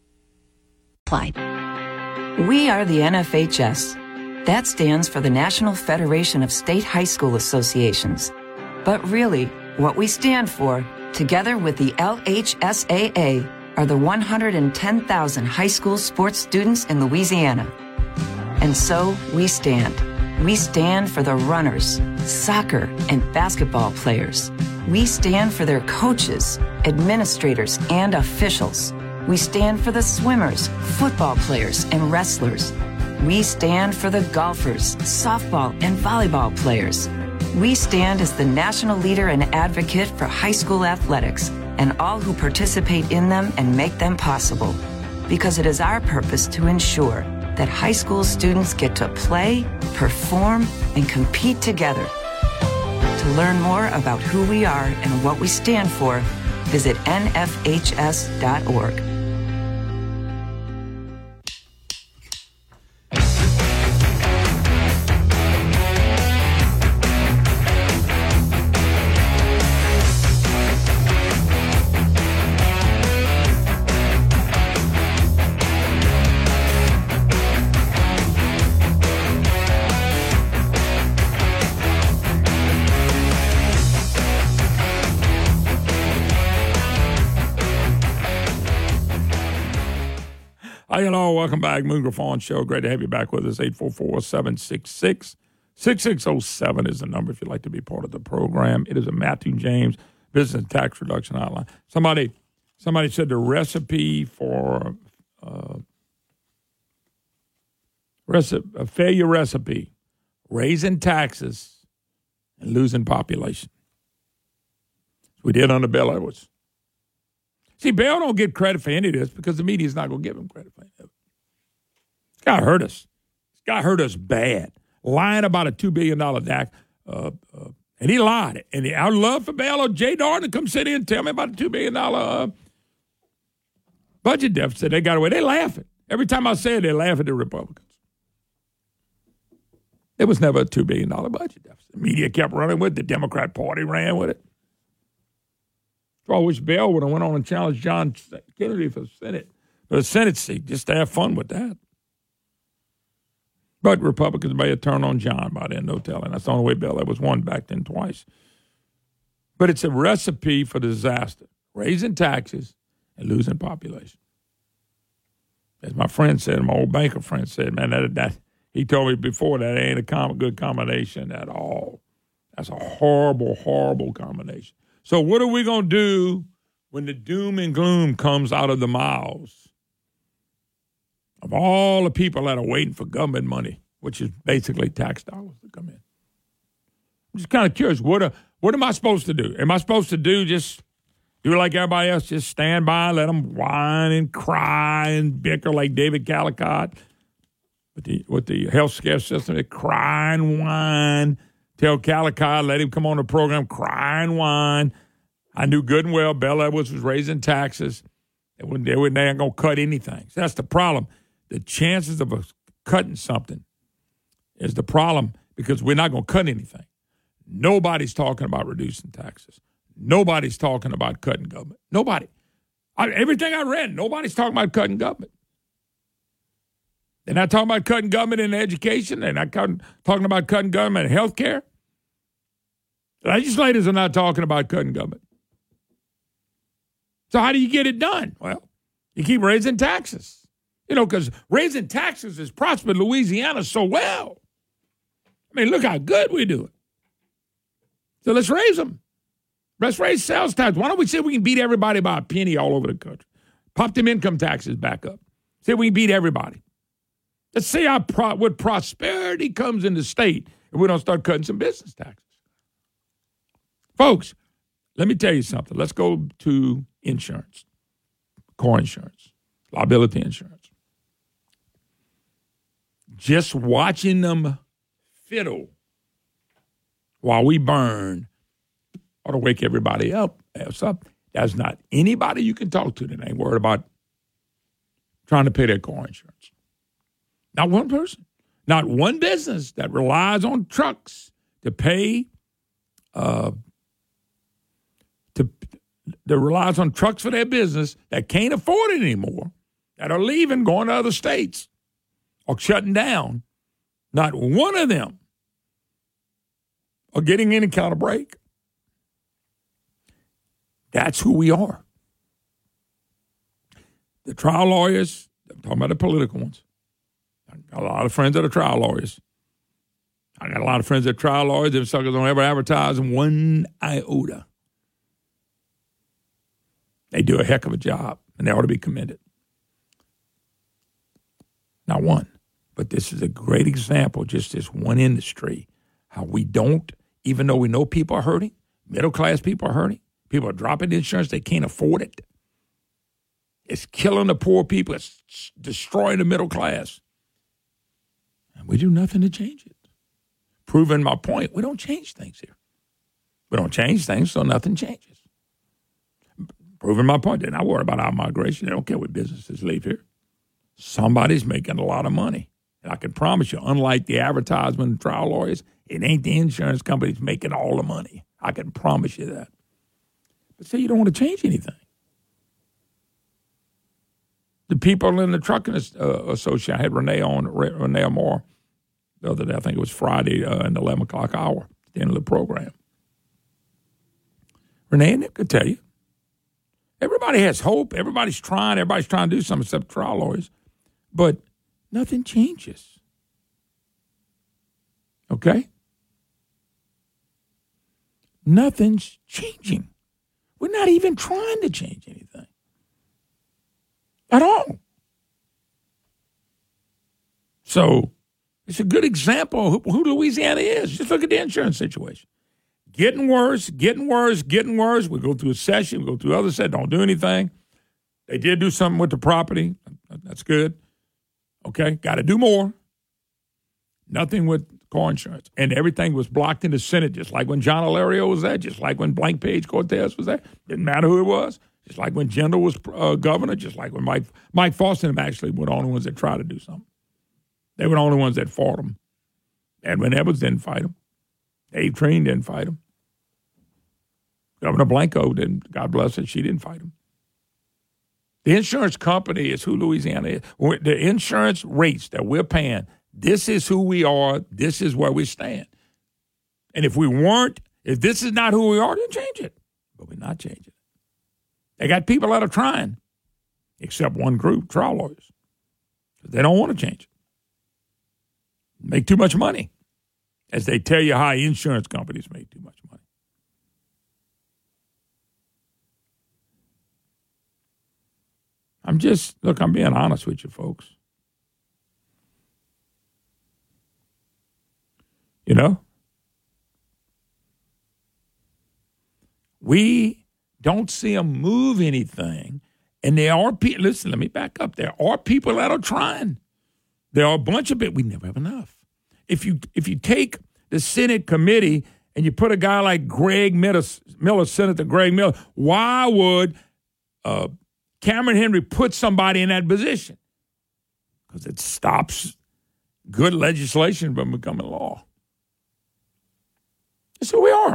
We are the N F H S. That stands for the National Federation of State High School Associations. But really, what we stand for, together with the L H S A A, are the one hundred ten thousand high school sports students in Louisiana. And so we stand. We stand for the runners, soccer, and basketball players. We stand for their coaches, administrators, and officials. We stand for the swimmers, football players, and wrestlers. We stand for the golfers, softball, and volleyball players. We stand as the national leader and advocate for high school athletics and all who participate in them and make them possible. Because it is our purpose to ensure that high school students get to play, perform, and compete together. To learn more about who we are and what we stand for, visit N F H S dot org. Hi, hello. Welcome back. Moon Griffon Show. Great to have you back with us. eight four four, seven six six, six six zero seven is the number if you'd like to be part of the program. It is a Matthew James Business Tax Reduction Hotline. Somebody somebody said the recipe for uh, recipe, a failure recipe, raising taxes and losing population. We did on the Bell Edwards. See, Bell don't get credit for any of this because the media's not going to give him credit for any of it. This guy hurt us. This guy hurt us bad. Lying about a two billion dollars D A C. Uh, uh, and he lied. And I would love for Bell or Jay Darden to come sit in and tell me about the two billion dollars uh, budget deficit they got away. They laughing. Every time I say it, they laugh at the Republicans. There was never a two billion dollars budget deficit. The media kept running with it. The Democrat Party ran with it. So I wish Bell would have went on and challenged John Kennedy for the Senate, for the Senate seat, just to have fun with that. But Republicans may have turned on John by then, no telling. That's the only way Bell was won back then twice. But it's a recipe for disaster, raising taxes and losing population. As my friend said, my old banker friend said, man, that, that he told me before that ain't a com- good combination at all. That's a horrible, horrible combination. So what are we going to do when the doom and gloom comes out of the mouths of all the people that are waiting for government money, which is basically tax dollars to come in. I'm just kind of curious, what, are, what am I supposed to do? Am I supposed to do just do like everybody else, just stand by, let them whine and cry and bicker like David Calicott with the, with the health care system? They cry and whine. Tell Calicott, let him come on the program, cry and whine. I knew good and well Bell Edwards was raising taxes. They wouldn't, they wouldn't, they ain't going to cut anything. So that's the problem. The chances of us cutting something is the problem because we're not going to cut anything. Nobody's talking about reducing taxes. Nobody's talking about cutting government. Nobody. I, everything I read, nobody's talking about cutting government. They're not talking about cutting government in education. They're not cutting, talking about cutting government in health care. Legislators are not talking about cutting government. So how do you get it done? Well, you keep raising taxes. You know, because raising taxes has prospered Louisiana so well. I mean, look how good we're doing. So let's raise them. Let's raise sales tax. Why don't we say we can beat everybody by a penny all over the country? Pop them income taxes back up. Say we can beat everybody. Let's see how pro- what prosperity comes in the state if we don't start cutting some business taxes. Folks, let me tell you something. Let's go to insurance, core insurance, liability insurance. Just watching them fiddle while we burn ought to wake everybody up. Else up. There's not anybody you can talk to that ain't worried about trying to pay their car insurance. Not one person. Not one business that relies on trucks to pay, uh, to that relies on trucks for their business that can't afford it anymore, that are leaving, going to other states, or shutting down. Not one of them are getting any kind of break. That's who we are. The trial lawyers, I'm talking about the political ones. I got a lot of friends that are trial lawyers. I got a lot of friends that are trial lawyers. Them suckers don't ever advertise in one iota. They do a heck of a job, and they ought to be commended. Not one. But this is a great example, just this one industry, how we don't, even though we know people are hurting, middle-class people are hurting, people are dropping insurance, they can't afford it. It's killing the poor people. It's destroying the middle class. And we do nothing to change it. Proving my point, we don't change things here. We don't change things, so nothing changes. Proving my point, they're not worried about our migration. They don't care what businesses leave here. Somebody's making a lot of money. And I can promise you, unlike the advertisement and trial lawyers, it ain't the insurance companies making all the money. I can promise you that. But say you don't want to change anything. The people in the trucking uh, association, I had Renee on, Renee Moore, the other day, I think it was Friday uh, in the eleven o'clock hour, at the end of the program. Renee and Nick could tell you, everybody has hope. Everybody's trying. Everybody's trying to do something except trial lawyers. But nothing changes. Okay? Nothing's changing. We're not even trying to change anything. At all. So it's a good example of who Louisiana is. Just look at the insurance situation. Getting worse, getting worse, getting worse. We go through a session, we go through other sessions, don't do anything. They did do something with the property. That's good. Okay, got to do more. Nothing with car insurance. And everything was blocked in the Senate, just like when John Alario was there, just like when Blank Page Cortez was there. Didn't matter who it was. Just like when Jindal was uh, governor, just like when Mike Mike Foster and them actually were the only ones that tried to do something. They were the only ones that fought him. Edwin Edwards didn't fight him. Dave Treen didn't fight him. Governor Blanco didn't, God bless her, she didn't fight him. The insurance company is who Louisiana is. The insurance rates that we're paying, this is who we are, this is where we stand. And if we weren't, if this is not who we are, then change it. But we're not changing it. They got people that are trying, except one group, trial lawyers. They don't want to change it. Make too much money, as they tell you how insurance companies make too much money. I'm just, look, I'm being honest with you, folks. You know? We don't see them move anything. And there are people, listen, let me back up. There are people that are trying. There are a bunch of it. We never have enough. If you if you take the Senate committee and you put a guy like Greg Miller, Miller Senator Greg Miller, why would uh, Cameron Henry put somebody in that position? Because it stops good legislation from becoming law. That's who we are.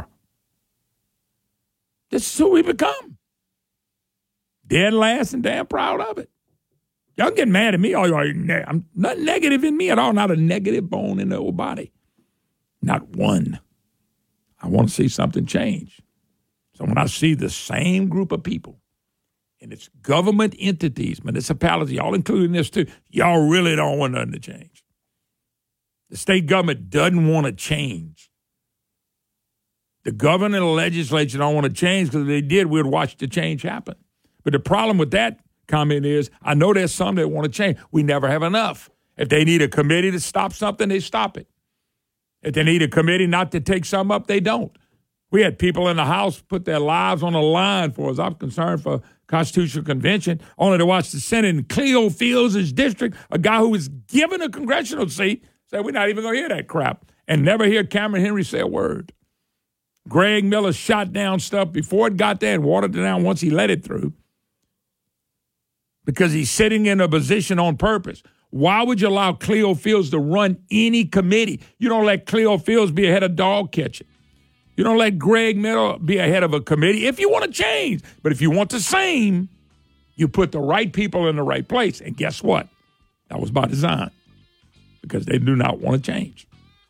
This is who we become. Dead last and damn proud of it. Y'all get mad at me. All y'all, I'm not negative in me at all. Not a negative bone in the old body. Not one. I want to see something change. So when I see the same group of people, and it's government entities, municipalities, y'all including this too, y'all really don't want nothing to change. The state government doesn't want to change. The governor and the legislature don't want to change because if they did, we'd watch the change happen. But the problem with that comment is, I know there's some that want to change. We never have enough. If they need a committee to stop something, they stop it. If they need a committee not to take something up, they don't. We had people in the House put their lives on the line for, as I'm concerned, for Constitutional Convention, only to watch the Senate in Cleo Fields' district, a guy who was given a congressional seat, say, we're not even going to hear that crap, and never hear Cameron Henry say a word. Greg Miller shot down stuff before it got there and watered it down once he let it through because he's sitting in a position on purpose. Why would you allow Cleo Fields to run any committee? You don't let Cleo Fields be ahead of dog catching. You don't let Greg Miller be ahead of a committee if you want to change. But if you want the same, you put the right people in the right place. And guess what? That was by design because they do not want to change.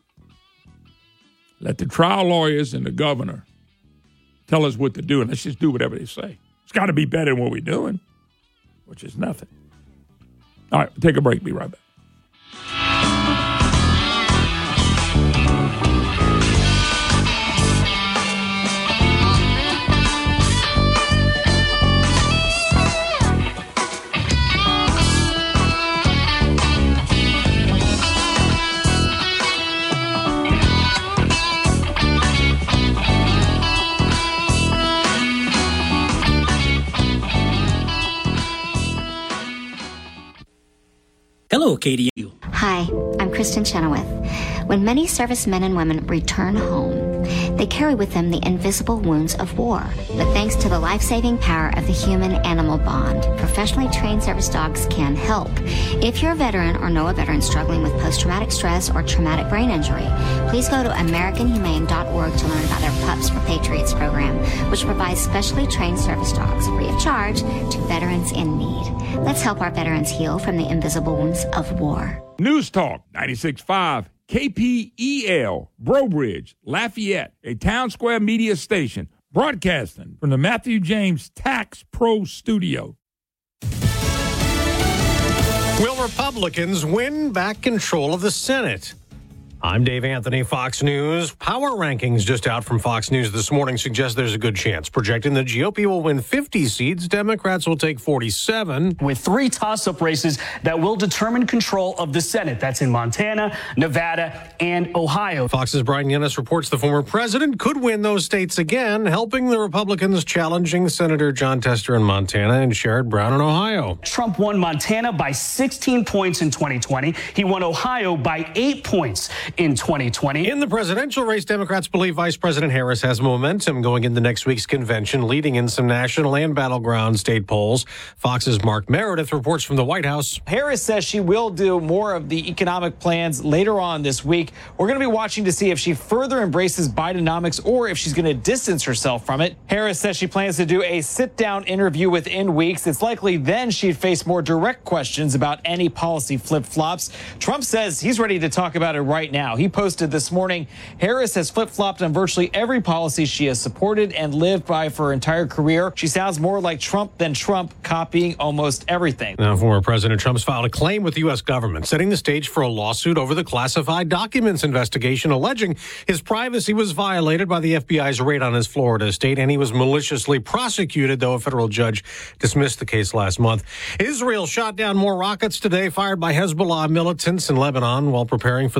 Let the trial lawyers and the governor tell us what to do, and let's just do whatever they say. It's got to be better than what we're doing, which is nothing. All right, take a break. Be right back. Hello, K D U. Hi, I'm Kristen Chenoweth. When many servicemen and women return home, they carry with them the invisible wounds of war. But thanks to the life-saving power of the human-animal bond, professionally trained service dogs can help. If you're a veteran or know a veteran struggling with post-traumatic stress or traumatic brain injury, please go to American Humane dot org to learn about their Pups for Patriots program, which provides specially trained service dogs free of charge to veterans in need. Let's help our veterans heal from the invisible wounds of war. News Talk ninety-six point five, K P E L, Brobridge, Lafayette, a Town Square media station, broadcasting from the Matthew James Tax Pro Studio. Will Republicans win back control of the Senate? I'm Dave Anthony, Fox News. Power rankings just out from Fox News this morning suggest there's a good chance, projecting the G O P will win fifty seats. Democrats will take forty-seven. With three toss-up races that will determine control of the Senate. That's in Montana, Nevada, and Ohio. Fox's Brian Yennis reports the former president could win those states again, helping the Republicans challenging Senator Jon Tester in Montana and Sherrod Brown in Ohio. Trump won Montana by sixteen points in twenty twenty. He won Ohio by eight points in twenty twenty. In the presidential race, Democrats believe Vice President Harris has momentum going into next week's convention, leading in some national and battleground state polls. Fox's Mark Meredith reports from the White House. Harris says she will do more of the economic plans later on this week. We're going to be watching to see if she further embraces Bidenomics or if she's going to distance herself from it. Harris says she plans to do a sit-down interview within weeks. It's likely then she'd face more direct questions about any policy flip-flops. Trump says he's ready to talk about it right now. He posted this morning, Harris has flip-flopped on virtually every policy she has supported and lived by for her entire career. She sounds more like Trump than Trump, copying almost everything. Now, former President Trump's filed a claim with the U S government, setting the stage for a lawsuit over the classified documents investigation, alleging his privacy was violated by the F B I's raid on his Florida estate, and he was maliciously prosecuted, though a federal judge dismissed the case last month. Israel shot down more rockets today fired by Hezbollah militants in Lebanon while preparing for the bigger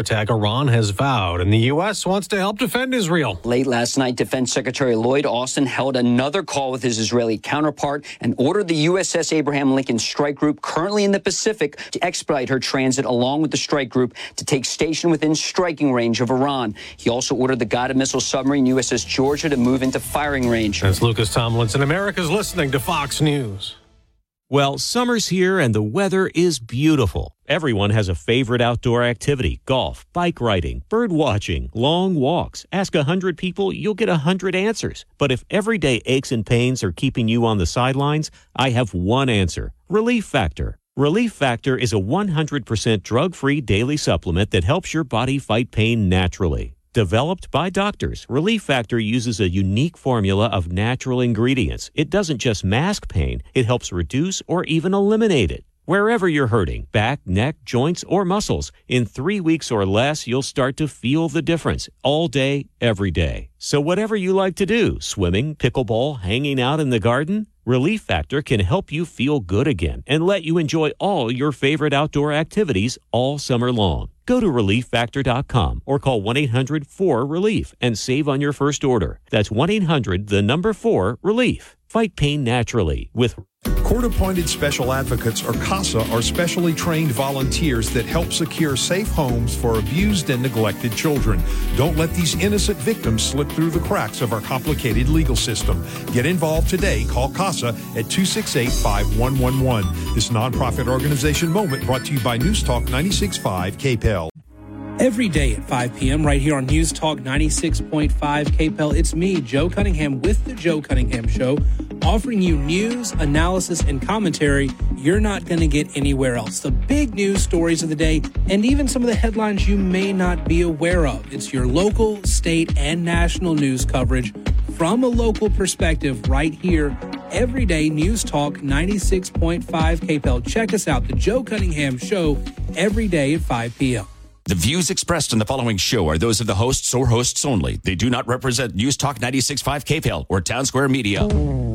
tag Iran has vowed, and the U S wants to help defend Israel. Late last night, Defense Secretary Lloyd Austin held another call with his Israeli counterpart and ordered the U S S Abraham Lincoln Strike Group, currently in the Pacific, to expedite her transit along with the strike group to take station within striking range of Iran. He also ordered the guided missile submarine U S S Georgia to move into firing range. That's Lucas Tomlinson. America's listening to Fox News. Well, summer's here and the weather is beautiful. Everyone has a favorite outdoor activity: golf, bike riding, bird watching, long walks. Ask a hundred people, you'll get a hundred answers. But if everyday aches and pains are keeping you on the sidelines, I have one answer: Relief Factor. Relief Factor is a one hundred percent drug-free daily supplement that helps your body fight pain naturally. Developed by doctors, Relief Factor uses a unique formula of natural ingredients. It doesn't just mask pain, it helps reduce or even eliminate it. Wherever you're hurting, back, neck, joints, or muscles, in three weeks or less, you'll start to feel the difference all day, every day. So whatever you like to do, swimming, pickleball, hanging out in the garden, Relief Factor can help you feel good again and let you enjoy all your favorite outdoor activities all summer long. Go to relief factor dot com or call one eight hundred four relief and save on your first order. That's one eight hundred, the number four, relief. Fight pain naturally with Court-appointed special advocates, or CASA, are specially trained volunteers that help secure safe homes for abused and neglected children. Don't let these innocent victims slip through the cracks of our complicated legal system. Get involved today. Call CASA at two six eight, five one one one. This nonprofit organization moment brought to you by News Talk ninety-six point five K P E L. Every day at five p.m. right here on News Talk ninety-six point five K P E L, it's me, Joe Cunningham, with The Joe Cunningham Show, offering you news, analysis, and commentary you're not going to get anywhere else. The big news stories of the day, and even some of the headlines you may not be aware of. It's your local, state, and national news coverage from a local perspective right here. Every day, News Talk ninety-six point five K P E L. Check us out, The Joe Cunningham Show, every day at five p.m. The views expressed in the following show are those of the hosts or hosts only. They do not represent News Talk ninety-six point five K P E L or Town Square Media.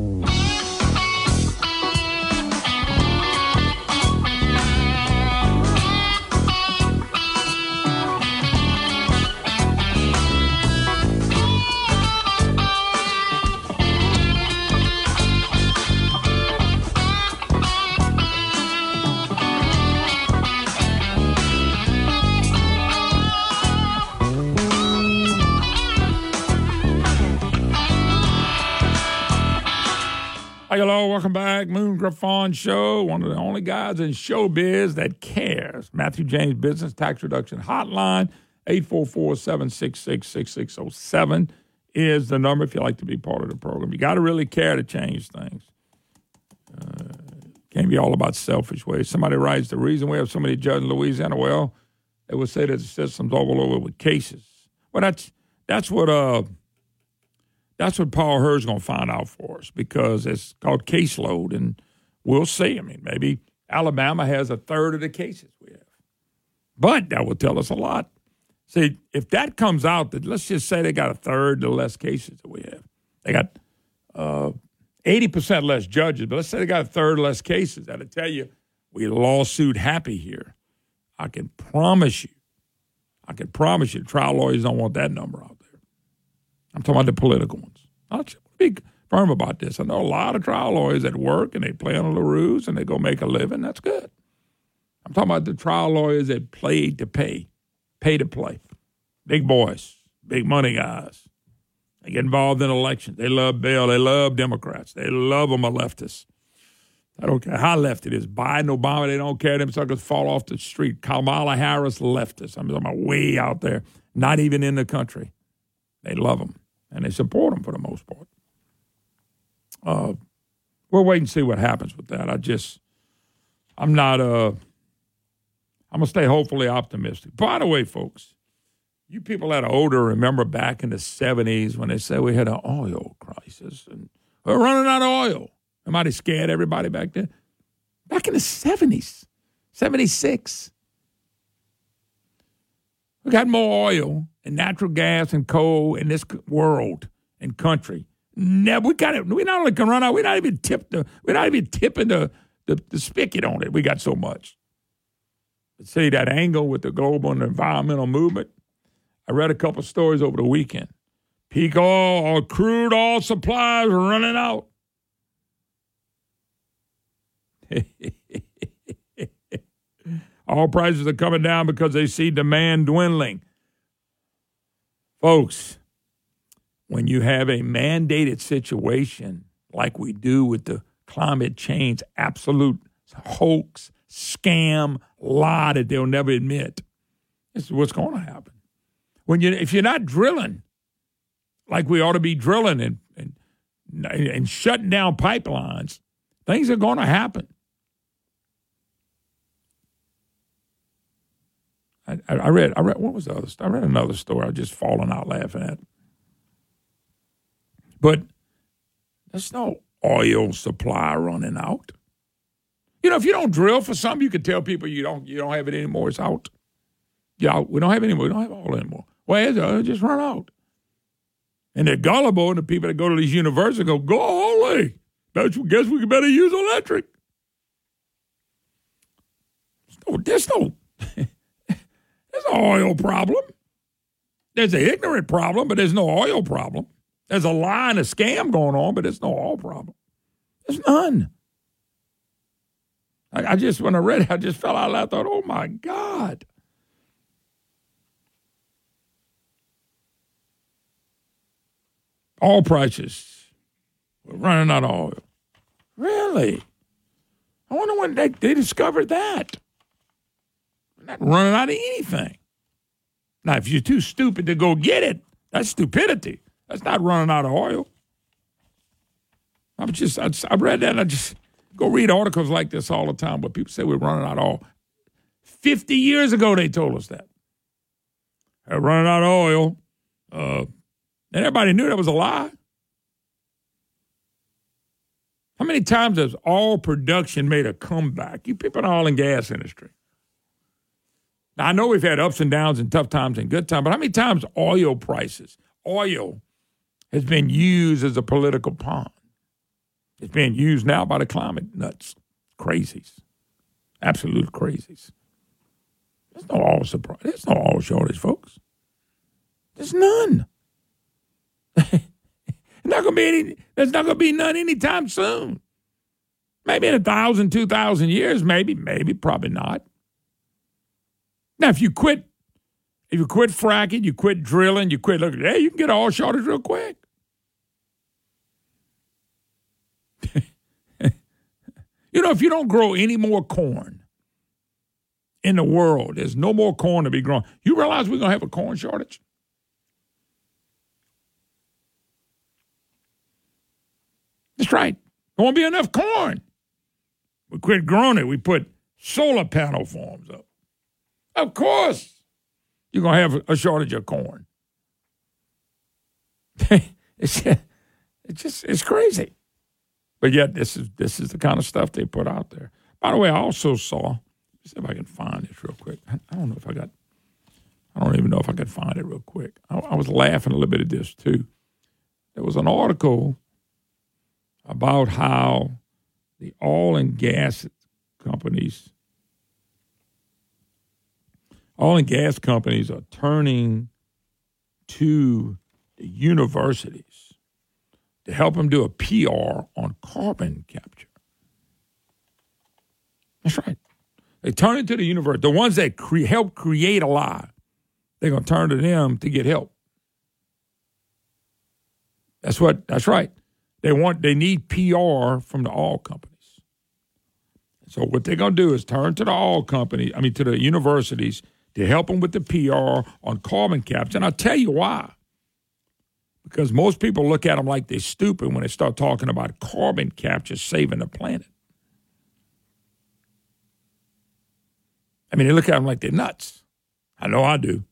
Hi, hello, welcome back. Moon Griffon Show, one of the only guys in showbiz that cares. Matthew James Business Tax Reduction Hotline, eight four four, seven six six, six six zero seven is the number if you'd like to be part of the program. You got to really care to change things. Uh, can't be all about selfish ways. Somebody writes, the reason we have so many judges in Louisiana, well, they would say that the system's all over with cases. Well, that's, that's what... Uh, That's what Paul Hurd's going to find out for us, because it's called caseload, and we'll see. I mean, maybe Alabama has a third of the cases we have. But that will tell us a lot. See, if that comes out, that let's just say they got a third the less cases that we have. They got uh, eighty percent less judges, but let's say they got a third less cases. That'll tell you we're lawsuit happy here. I can promise you, I can promise you trial lawyers don't want that number out there. I'm talking about the political ones. I'll be firm about this. I know a lot of trial lawyers that work and they play on the ruse and they go make a living. That's good. I'm talking about the trial lawyers that play to pay, pay to play. Big boys, big money guys. They get involved in elections. They love Bill. They love Democrats. They love them a leftist. I don't care how left it is. Biden, Obama, they don't care. Them suckers fall off the street. Kamala Harris, leftist. I'm talking about way out there, not even in the country. They love them, and they support them for the most part. Uh, we'll wait and see what happens with that. I just, I'm not, uh, I'm going to stay hopefully optimistic. By the way, folks, you people that are older remember back in the seventies when they said we had an oil crisis and we're running out of oil. Somebody scared everybody back then. Back in the seventies, seventy-six, we got more oil and natural gas and coal in this world and country. Never, we got it. We not only can run out, we're not even tipped the, we're not even tipping the, the, the spigot on it. We got so much. see that angle with the global and environmental movement. I read a couple stories over the weekend. Peak oil or crude oil supplies are running out. Oil prices are coming down because they see demand dwindling. Folks, when you have a mandated situation like we do with the climate change, absolute hoax, scam, lie that they'll never admit, this is what's going to happen. When you, if you're not drilling like we ought to be drilling and and, and shutting down pipelines, things are going to happen. I, I read, I read, what was the other story? I read another story. I was just falling out laughing at. But there's no oil supply running out. You know, if you don't drill for something, you can tell people you don't you don't have it anymore. It's out. Yeah, we don't have it anymore. We don't have oil anymore. Well, it's uh, just run out. And they're gullible, and the people that go to these universities go, golly, guess we better use electric. There's no, there's no, there's no oil problem. There's an ignorant problem, but there's no oil problem. There's a lie and a scam going on, but there's no oil problem. There's none. I, I just, when I read it, I just fell out loud. I thought, oh, my God. Oil prices, we're running out of oil. Really? I wonder when they, they discovered that. We're not running out of anything. Now, if you're too stupid to go get it, that's stupidity. That's not running out of oil. I'm just, I, I read that and I just go read articles like this all the time where people say we're running out of oil. fifty years ago, they told us that. We're running out of oil. Uh, And everybody knew that was a lie. How many times has oil production made a comeback? You people in the oil and gas industry. Now, I know we've had ups and downs and tough times and good times, but how many times oil prices, oil has been used as a political pawn? It's being used now by the climate nuts, crazies, absolute crazies. There's no oil supply. There's no oil shortage, folks. There's none. not gonna be any, there's not going to be none anytime soon. Maybe in a thousand, two thousand years, maybe, maybe, probably not. Now, if you quit, if you quit fracking, you quit drilling, you quit looking, hey, you can get an oil shortage real quick. You know, if you don't grow any more corn in the world, there's no more corn to be grown. You realize we're going to have a corn shortage? That's right. There won't be enough corn. We quit growing it. We put solar panel farms up. Of course, you're going to have a shortage of corn. it's, it's just, it's crazy. But yet, this is this is the kind of stuff they put out there. By the way, I also saw, let's see if I can find this real quick. I, I don't know if I got, I don't even know if I could find it real quick. I, I was laughing a little bit at this, too. There was an article about how the oil and gas companies, oil and gas companies are turning to the universities to help them do a P R on carbon capture. That's right. They turn it to the university. The ones that cre- help create a lie, they're going to turn to them to get help. That's what. That's right. They want. They need P R from the oil companies. So what they're going to do is turn to the oil company. I mean, to the universities to help them with the P R on carbon capture. And I'll tell you why. Because most people look at them like they're stupid when they start talking about carbon capture saving the planet. I mean, they look at them like they're nuts. I know I do.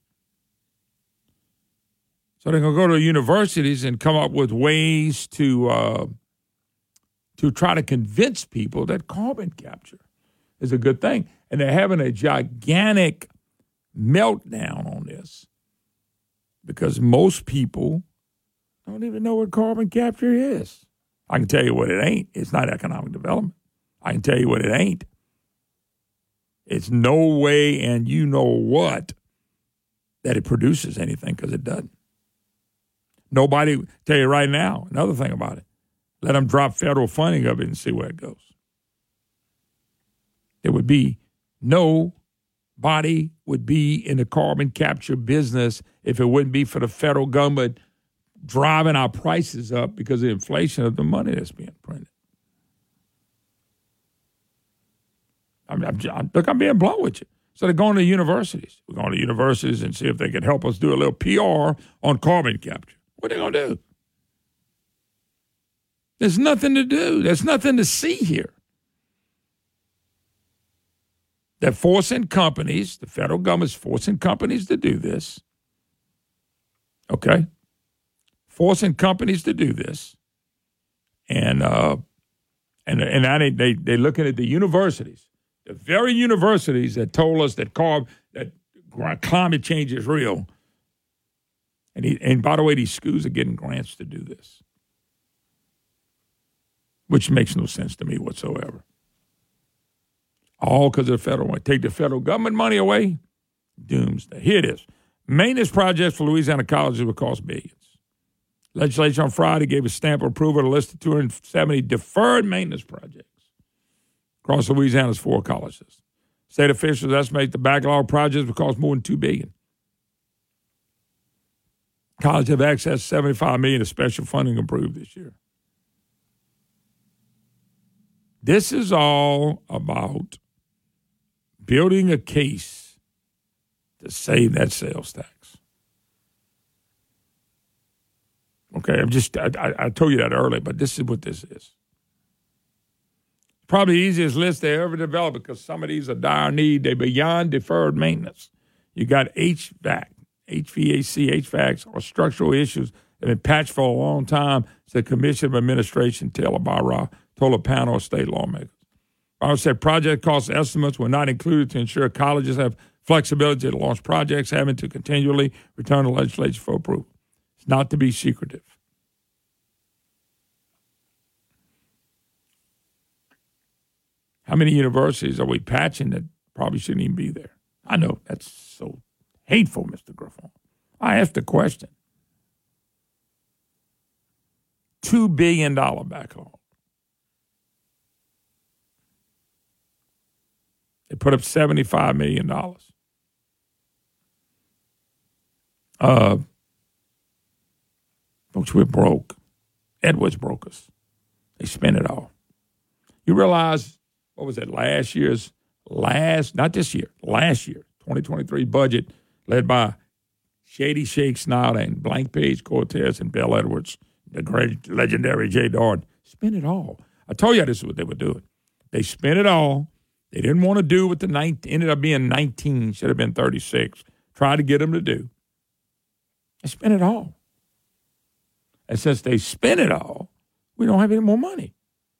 So they're going to go to universities and come up with ways to uh, to try to convince people that carbon capture is a good thing. And they're having a gigantic meltdown on this because most people don't even know what carbon capture is. I can tell you what it ain't. It's not economic development. I can tell you what it ain't. It's no way, and you know what, that it produces anything, because it doesn't. Nobody, tell you right now, another thing about it, let them drop federal funding of it and see where it goes. There would be nobody would be in the carbon capture business if it wouldn't be for the federal government driving our prices up because of the inflation of the money that's being printed. I'm, I'm, I'm, look, I'm being blunt with you. So they're going to universities. We're going to universities and see if they can help us do a little P R on carbon capture. What are they going to do? There's nothing to do. There's nothing to see here. They're forcing companies, the federal government's forcing companies to do this. Okay? Forcing companies to do this. And uh, and and now they, they, they're looking at the universities. The very universities that told us that carb, that climate change is real. And, he, and by the way, these schools are getting grants to do this, which makes no sense to me whatsoever. All because of the federal money. Take the federal government money away, doomsday. Here it is. Maintenance projects for Louisiana colleges will cost billions. Legislature on Friday gave a stamp of approval to a list of two hundred seventy deferred maintenance projects across Louisiana's four colleges. State officials estimate the backlog projects will cost more than two billion dollars. Colleges have accessed seventy-five million dollars of special funding approved this year. This is all about building a case to save that sales tax. Okay, I'm just, I, I, I told you that earlier, but this is what this is. Probably the easiest list they ever developed because some of these are dire need. They're beyond deferred maintenance. You got H V A C, H V A C, H V A Cs, or structural issues that have been patched for a long time, said Commission of Administration Taylor Barra told a panel of state lawmakers. Barra said project cost estimates were not included to ensure colleges have flexibility to launch projects, having to continually return to the legislature for approval. It's not to be secretive. How many universities are we patching that probably shouldn't even be there? I know that's so hateful, Mister Griffon. I asked the question. two billion dollars backlog. They put up seventy-five million dollars. Uh, folks, we're broke. Edwards broke us. They spent it all. You realize, what was it, last year's, last, not this year, last year, twenty twenty-three budget led by Shady Shake Snyder and Blank Page Cortez and Bill Edwards, the great legendary Jay Dard, spent it all. I told you this is what they were doing. They spent it all. They didn't want to do what the nineteen, ended up being nineteen, should have been thirty-six. Tried to get them to do. They spent it all. And since they spent it all, we don't have any more money.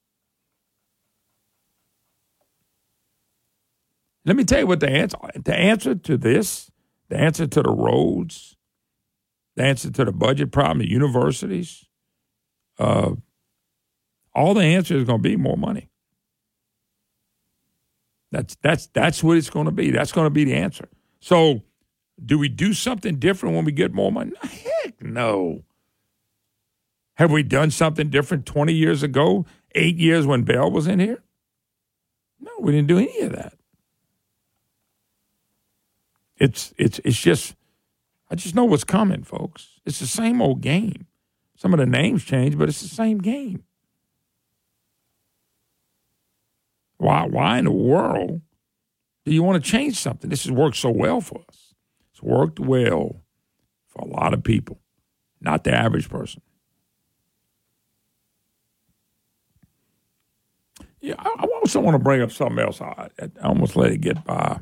Let me tell you what the answer, the answer to this, the answer to the roads, the answer to the budget problem at universities, uh, all the answer is going to be more money. That's that's that's what it's going to be. That's going to be the answer. So, do we do something different when we get more money? Heck no. Have we done something different twenty years ago, eight years when Bell was in here? No, we didn't do any of that. It's it's it's just, I just know what's coming, folks. It's the same old game. Some of the names change, but it's the same game. Why, why in the world do you want to change something? This has worked so well for us. It's worked well for a lot of people, not the average person. Yeah, I, I also want to bring up something else. I, I almost let it get by.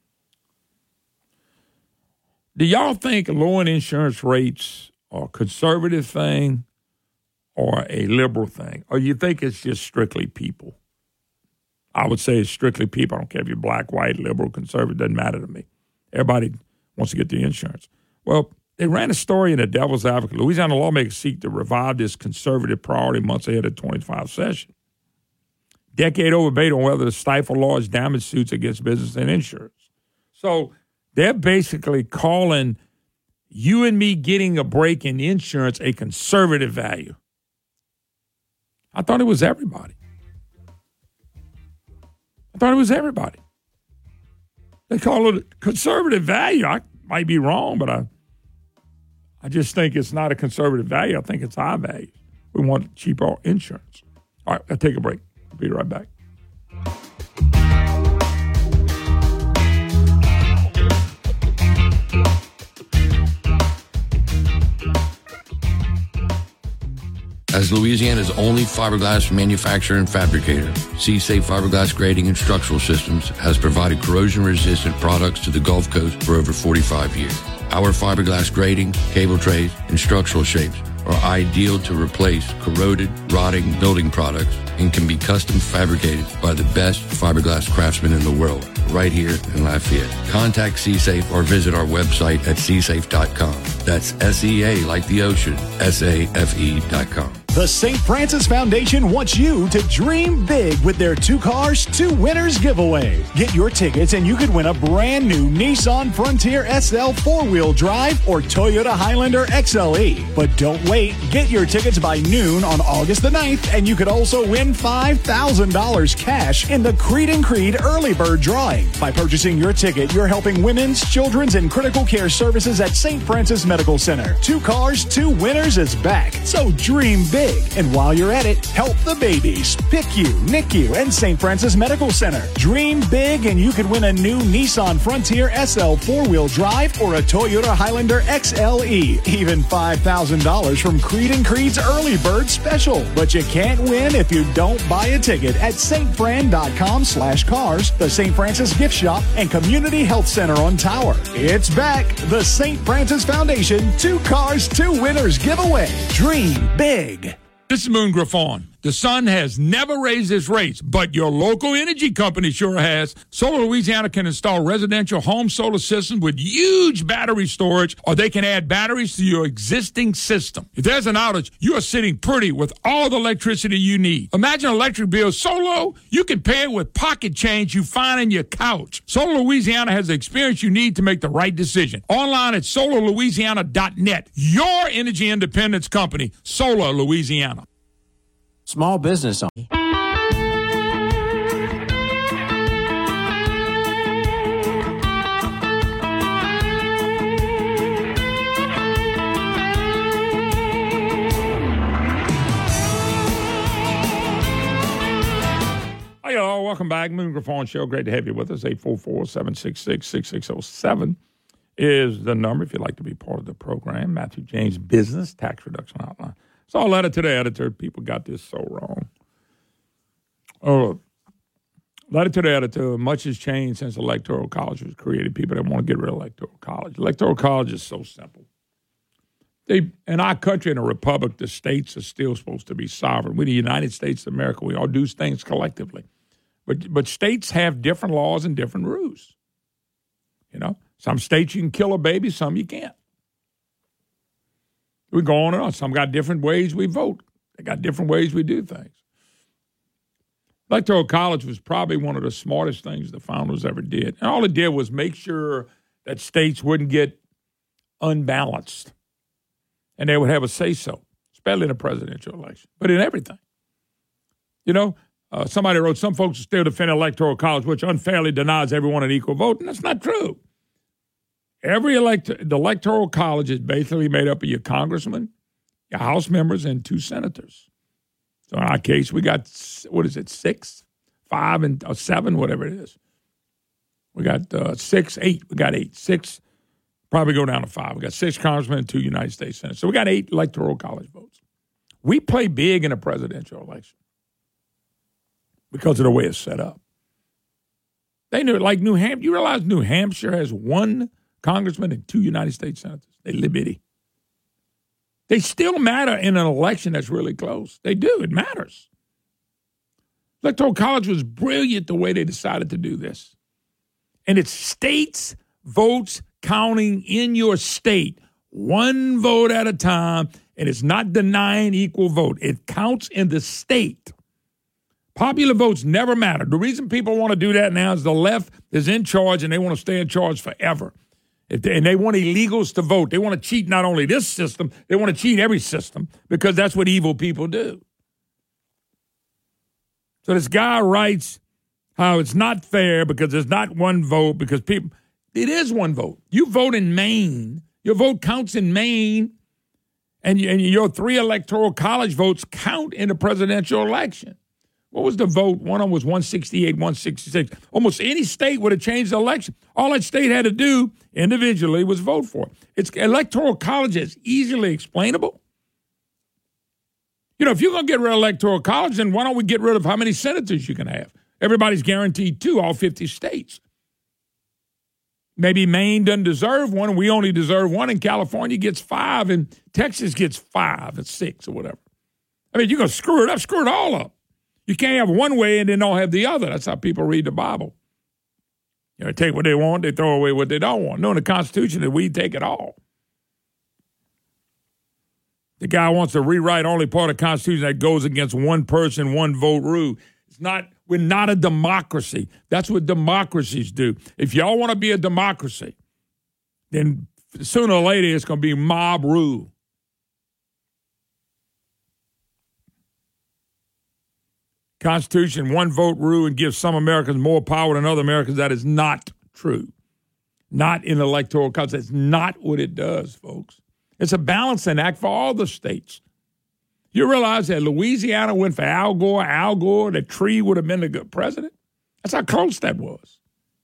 Do y'all think lowering insurance rates are a conservative thing or a liberal thing? Or you think it's just strictly people? I would say it's strictly people. I don't care if you're black, white, liberal, conservative, doesn't matter to me. Everybody wants to get the insurance. Well, they ran a story in the Devil's Advocate. Louisiana lawmakers seek to revive this conservative priority months ahead of the twenty-five session. decade-old debate on whether to stifle large damage suits against business and insurance. So they're basically calling you and me getting a break in insurance a conservative value. I thought it was everybody. I thought it was everybody. They call it conservative value. I might be wrong, but I I just think it's not a conservative value. I think it's high value. We want cheaper insurance. All right, I'll take a break. I'll be right back. As Louisiana's only fiberglass manufacturer and fabricator, C-Safe Fiberglass Grading and Structural Systems has provided corrosion-resistant products to the Gulf Coast for over forty-five years. Our fiberglass grading, cable trays, and structural shapes are ideal to replace corroded, rotting building products and can be custom fabricated by the best fiberglass craftsmen in the world, right here in Lafayette. Contact C-Safe or visit our website at c safe dot com. That's S E A like the ocean, S A F E dot com. The Saint Francis Foundation wants you to dream big with their Two Cars, Two Winners giveaway. Get your tickets and you could win a brand new Nissan Frontier S L four-wheel drive or Toyota Highlander X L E. But don't wait. Get your tickets by noon on August the ninth, and you could also win five thousand dollars cash in the Creed and Creed Early Bird Drawing. By purchasing your ticket, you're helping women's, children's, and critical care services at Saint Francis Medical Center. Two Cars, Two Winners is back. So dream big. And while you're at it, help the babies. P I C U, N I C U, and Saint Francis Medical Center. Dream big and you could win a new Nissan Frontier S L four-wheel drive or a Toyota Highlander X L E. Even five thousand dollars from Creed and Creed's Early Bird Special. But you can't win if you don't buy a ticket at stfran.com slash cars, the Saint Francis Gift Shop, and Community Health Center on Tower. It's back. The Saint Francis Foundation Two Cars, Two Winners giveaway. Dream big. This is Moon Griffon. The sun has never raised its rates, but your local energy company sure has. Solar Louisiana can install residential home solar systems with huge battery storage, or they can add batteries to your existing system. If there's an outage, you are sitting pretty with all the electricity you need. Imagine an electric bill so low, you can pay it with pocket change you find in your couch. Solar Louisiana has the experience you need to make the right decision. Online at solar louisiana dot net. Your energy independence company, Solar Louisiana. Small business owner. Hi, y'all. Welcome back. Moon Griffon Show. Great to have you with us. eight four four, seven six six, six six zero seven is the number if you'd like to be part of the program. Matthew James Business Tax Reduction Hotline. Saw a letter today, editor. People got this so wrong. Oh, letter to the editor. Much has changed since Electoral College was created. People that want to get rid of Electoral College. Electoral College is so simple. They, in our country, in a republic, the states are still supposed to be sovereign. We're the United States of America. We all do things collectively. But but states have different laws and different rules. You know, some states you can kill a baby, some you can't. We go on and on. Some got different ways we vote. They got different ways we do things. Electoral College was probably one of the smartest things the founders ever did. And all it did was make sure that states wouldn't get unbalanced. And they would have a say-so, especially in a presidential election, but in everything. You know, uh, somebody wrote, some folks still defend Electoral College, which unfairly denies everyone an equal vote. And that's not true. Every elect- the Electoral College is basically made up of your congressmen, your House members, and two senators. So in our case, we got, what is it, six, five, and or seven, whatever it is. We got uh, six, eight. We got eight. Six, probably go down to five. We got six congressmen and two United States senators. So we got eight Electoral College votes. We play big in a presidential election because of the way it's set up. They knew, like New Hampshire, you realize New Hampshire has one congressman and two United States senators. They little bitty. They still matter in an election that's really close. They do. It matters. Electoral College was brilliant the way they decided to do this. And it's states' votes counting in your state, one vote at a time, and it's not denying equal vote. It counts in the state. Popular votes never matter. The reason people want to do that now is the left is in charge and they want to stay in charge forever. If they, and they want illegals to vote. They want to cheat not only this system, they want to cheat every system because that's what evil people do. So this guy writes how it's not fair because there's not one vote because people, it is one vote. You vote in Maine. Your vote counts in Maine, and, you, and your three electoral college votes count in the presidential election. What was the vote? One of them was one sixty-eight, one sixty-six. Almost any state would have changed the election. All that state had to do individually was vote for it. It's electoral college is easily explainable. You know, if you're going to get rid of electoral college, then why don't we get rid of how many senators you can have? Everybody's guaranteed two, all fifty states. Maybe Maine doesn't deserve one, and we only deserve one, and California gets five, and Texas gets five and six or whatever. I mean, you're going to screw it up, screw it all up. You can't have one way and then don't have the other. That's how people read the Bible. You know, they take what they want, they throw away what they don't want. No, in the Constitution, that we take it all. The guy wants to rewrite only part of the Constitution that goes against one person, one vote rule. It's not, we're not a democracy. That's what democracies do. If y'all want to be a democracy, then sooner or later it's going to be mob rule. Constitution, one vote rule, and gives some Americans more power than other Americans. That is not true. Not in electoral college. That's not what it does, folks. It's a balancing act for all the states. You realize that Louisiana went for Al Gore, Al Gore, the tree would have been the good president? That's how close that was.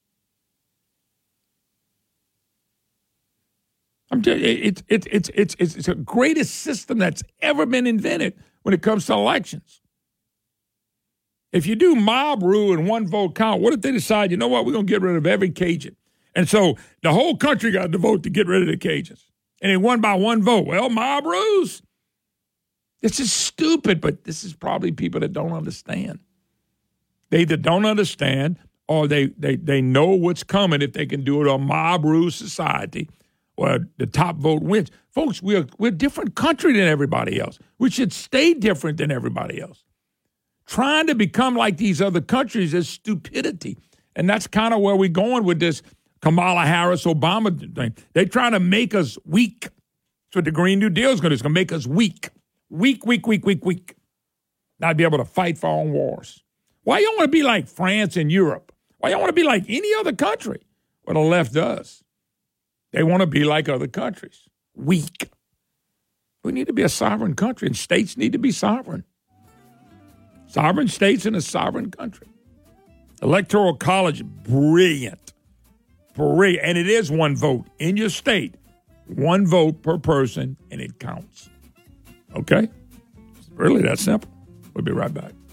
I'm just, it's, it's, it's, it's, it's, it's the greatest system that's ever been invented when it comes to elections. If you do mob rule and one vote count, what if they decide, you know what, we're going to get rid of every Cajun? And so the whole country got to vote to get rid of the Cajuns. And it won by one vote. Well, mob rules. This is stupid, but this is probably people that don't understand. They either don't understand or they they they know what's coming if they can do it on mob rule society where the top vote wins. Folks, we're, we're a different country than everybody else. We should stay different than everybody else. Trying to become like these other countries is stupidity. And that's kind of where we're going with this Kamala Harris, Obama thing. They're trying to make us weak. That's what the Green New Deal is going to do. It's going to make us weak. Weak, weak, weak, weak, weak. Not be able to fight for our own wars. Why you don't want to be like France and Europe? Why you don't want to be like any other country? What the left does. They want to be like other countries. Weak. We need to be a sovereign country, and states need to be sovereign. Sovereign states in a sovereign country. Electoral college, brilliant. Brilliant. And it is one vote in your state. One vote per person, and it counts. Okay? It's really that simple. We'll be right back.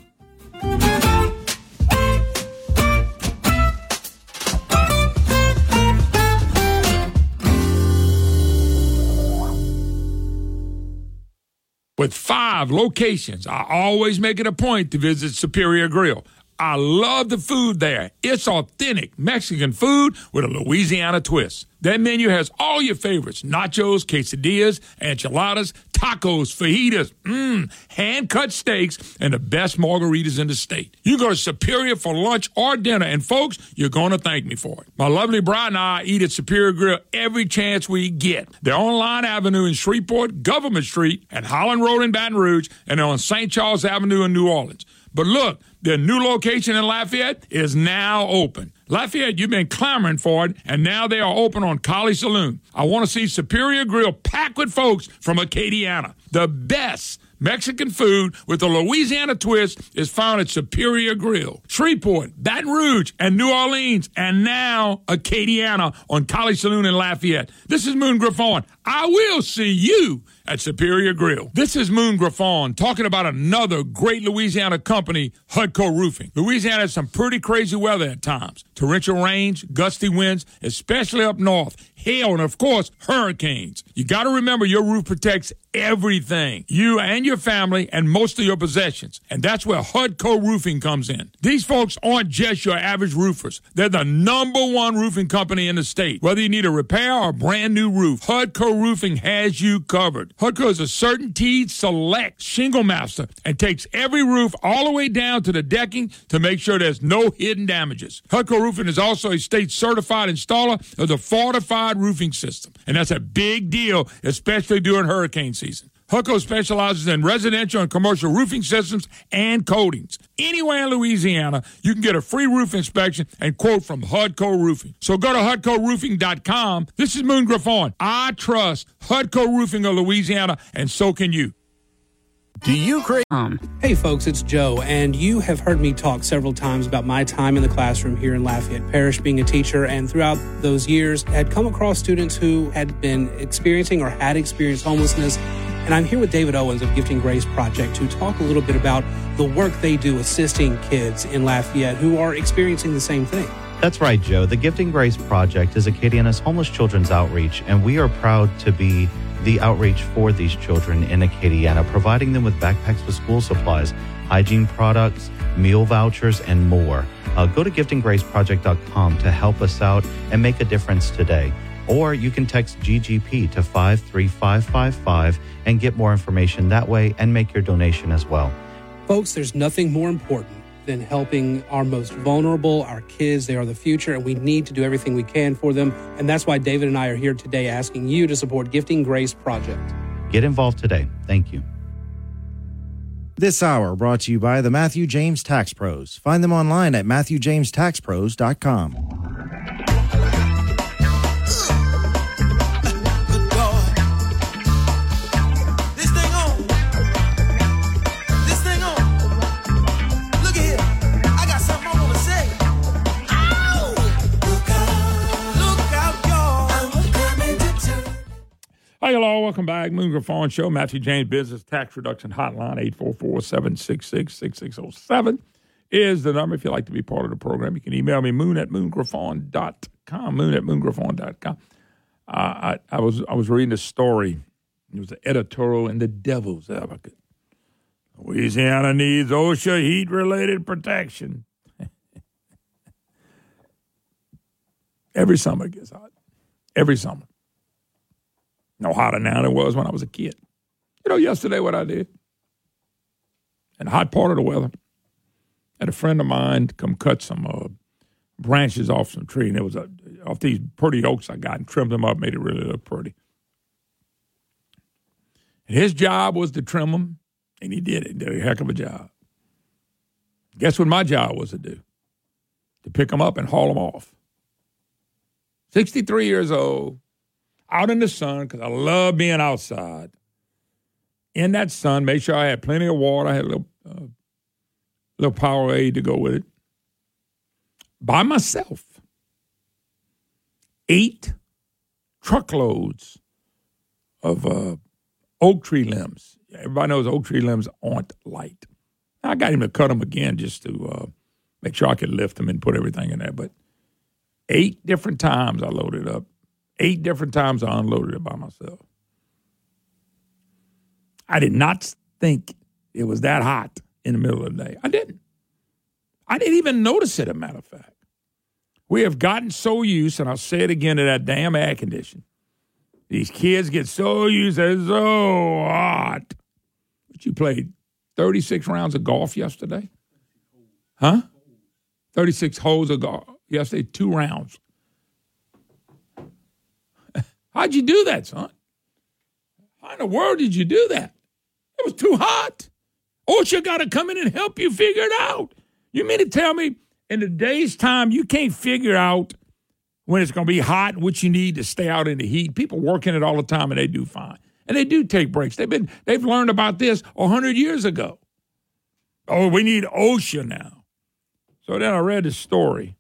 With five locations, I always make it a point to visit Superior Grill. I love the food there. It's authentic Mexican food with a Louisiana twist. That menu has all your favorites: nachos, quesadillas, enchiladas, tacos, fajitas, mmm, hand-cut steaks, and the best margaritas in the state. You go to Superior for lunch or dinner, and folks, you're going to thank me for it. My lovely bride and I eat at Superior Grill every chance we get. They're on Line Avenue in Shreveport, Government Street, and Holland Road in Baton Rouge, and they're on Saint Charles Avenue in New Orleans. But look, their new location in Lafayette is now open. Lafayette, you've been clamoring for it, and now they are open on College Saloon. I want to see Superior Grill packed with folks from Acadiana. The best Mexican food with a Louisiana twist is found at Superior Grill. Shreveport, Baton Rouge, and New Orleans, and now Acadiana on College Saloon in Lafayette. This is Moon Griffon. I will see you at Superior Grill. This is Moon Griffon talking about another great Louisiana company, Hudco Roofing. Louisiana has some pretty crazy weather at times. Torrential rains, gusty winds, especially up north. Hail, and of course, hurricanes. You got to remember your roof protects everything. You and your family and most of your possessions. And that's where Hudco Roofing comes in. These folks aren't just your average roofers. They're the number one roofing company in the state. Whether you need a repair or a brand new roof, Hudco Hutco Roofing has you covered. Hutco is a CertainTeed Select Shingle Master and takes every roof all the way down to the decking to make sure there's no hidden damages. Hutco Roofing is also a state-certified installer of the Fortified Roofing System, and that's a big deal, especially during hurricane season. Hutco specializes in residential and commercial roofing systems and coatings. Anywhere in Louisiana, you can get a free roof inspection and quote from Hutco Roofing. So go to hutco roofing dot com. This is Moon Griffon. I trust Hutco Roofing of Louisiana, and so can you. Do you create? Um, hey, folks, it's Joe, and you have heard me talk several times about my time in the classroom here in Lafayette Parish being a teacher, and throughout those years had come across students who had been experiencing or had experienced homelessness. And I'm here with David Owens of Gifting Grace Project to talk a little bit about the work they do assisting kids in Lafayette who are experiencing the same thing. That's right, Joe. The Gifting Grace Project is Acadiana's homeless children's outreach, and we are proud to be the outreach for these children in Acadiana, providing them with backpacks with school supplies, hygiene products, meal vouchers, and more. Uh, go to gifting grace project dot com to help us out and make a difference today. Or you can text G G P to five three five five five and get more information that way and make your donation as well. Folks, there's nothing more important than helping our most vulnerable, our kids. They are the future, and we need to do everything we can for them. And that's why David and I are here today asking you to support Gifting Grace Project. Get involved today. Thank you. This hour brought to you by the Matthew James Tax Pros. Find them online at matthew james tax pros dot com. Hi, hello. Welcome back. Moon Griffon Show. Matthew James Business Tax Reduction Hotline, eight four four, seven six six, six six zero seven is the number. If you'd like to be part of the program, you can email me, moon at moon griffon dot com, moon at moon griffon dot com. Uh, I, I, was, I was reading a story. It was an editorial in the Devil's Advocate. Louisiana needs OSHA heat-related protection. Every summer it gets hot. Every summer. No hotter now than it was when I was a kid. You know, yesterday what I did, in the hot part of the weather, had a friend of mine come cut some uh, branches off some tree, and it was a, off these pretty oaks I got and trimmed them up, made it really look pretty. And his job was to trim them, and he did it. He did a heck of a job. Guess what my job was to do? To pick them up and haul them off. sixty-three years old. Out in the sun, because I love being outside. In that sun, make sure I had plenty of water. I had a little, uh, little Powerade to go with it. By myself. Eight truckloads of uh, oak tree limbs. Everybody knows oak tree limbs aren't light. I got him to cut them again just to uh, make sure I could lift them and put everything in there. But eight different times I loaded up. Eight different times I unloaded it by myself. I did not think it was that hot in the middle of the day. I didn't. I didn't even notice it, as a matter of fact. We have gotten so used, and I'll say it again, to that damn air conditioning. These kids get so used to it, so hot. But you played thirty-six rounds of golf yesterday? Huh? thirty-six holes of golf yesterday, two rounds. How'd you do that, son? How in the world did you do that? It was too hot. OSHA got to come in and help you figure it out. You mean to tell me in a day's time you can't figure out when it's going to be hot and what you need to stay out in the heat? People work in it all the time, and they do fine. And they do take breaks. They've been they've learned about this one hundred years ago. Oh, we need OSHA now. So then I read the story.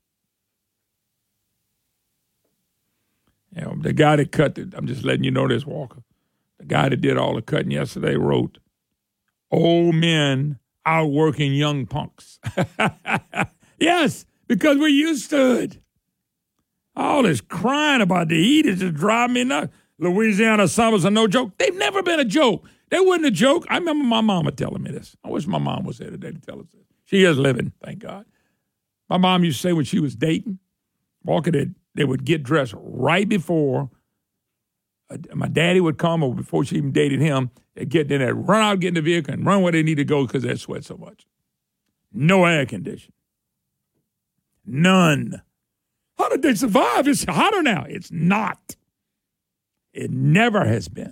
You know, the guy that cut it, I'm just letting you know this, Walker. The guy that did all the cutting yesterday wrote, "Old men outworking young punks." Yes, because we're used to it. All this crying about the heat is just driving me nuts. Louisiana summers are no joke. They've never been a joke. They wasn't a joke. I remember my mama telling me this. I wish my mom was here today to tell us this. She is living, thank God. My mom used to say when she was dating, Walker, did. They would get dressed right before uh, my daddy would come, or before she even dated him, they'd get in there, run out, get in the vehicle, and run where they need to go because they sweat so much. No air conditioning. None. How did they survive? It's hotter now. It's not. It never has been.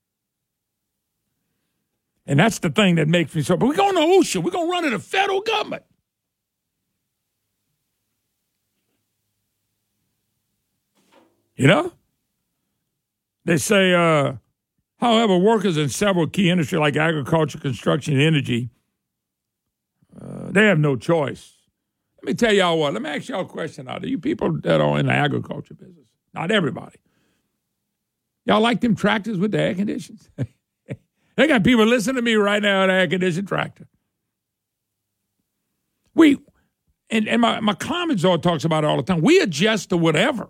And that's the thing that makes me so, but we're going to OSHA. We're going to run to the federal government. You know? They say, uh, however, workers in several key industries like agriculture, construction, and energy, uh, they have no choice. Let me tell y'all what. Let me ask y'all a question out there. You people that are in the agriculture business, not everybody. Y'all like them tractors with the air conditions? They got people listening to me right now in an air-conditioned tractor. We, and, and my, my comments all talks about it all the time. We adjust to whatever.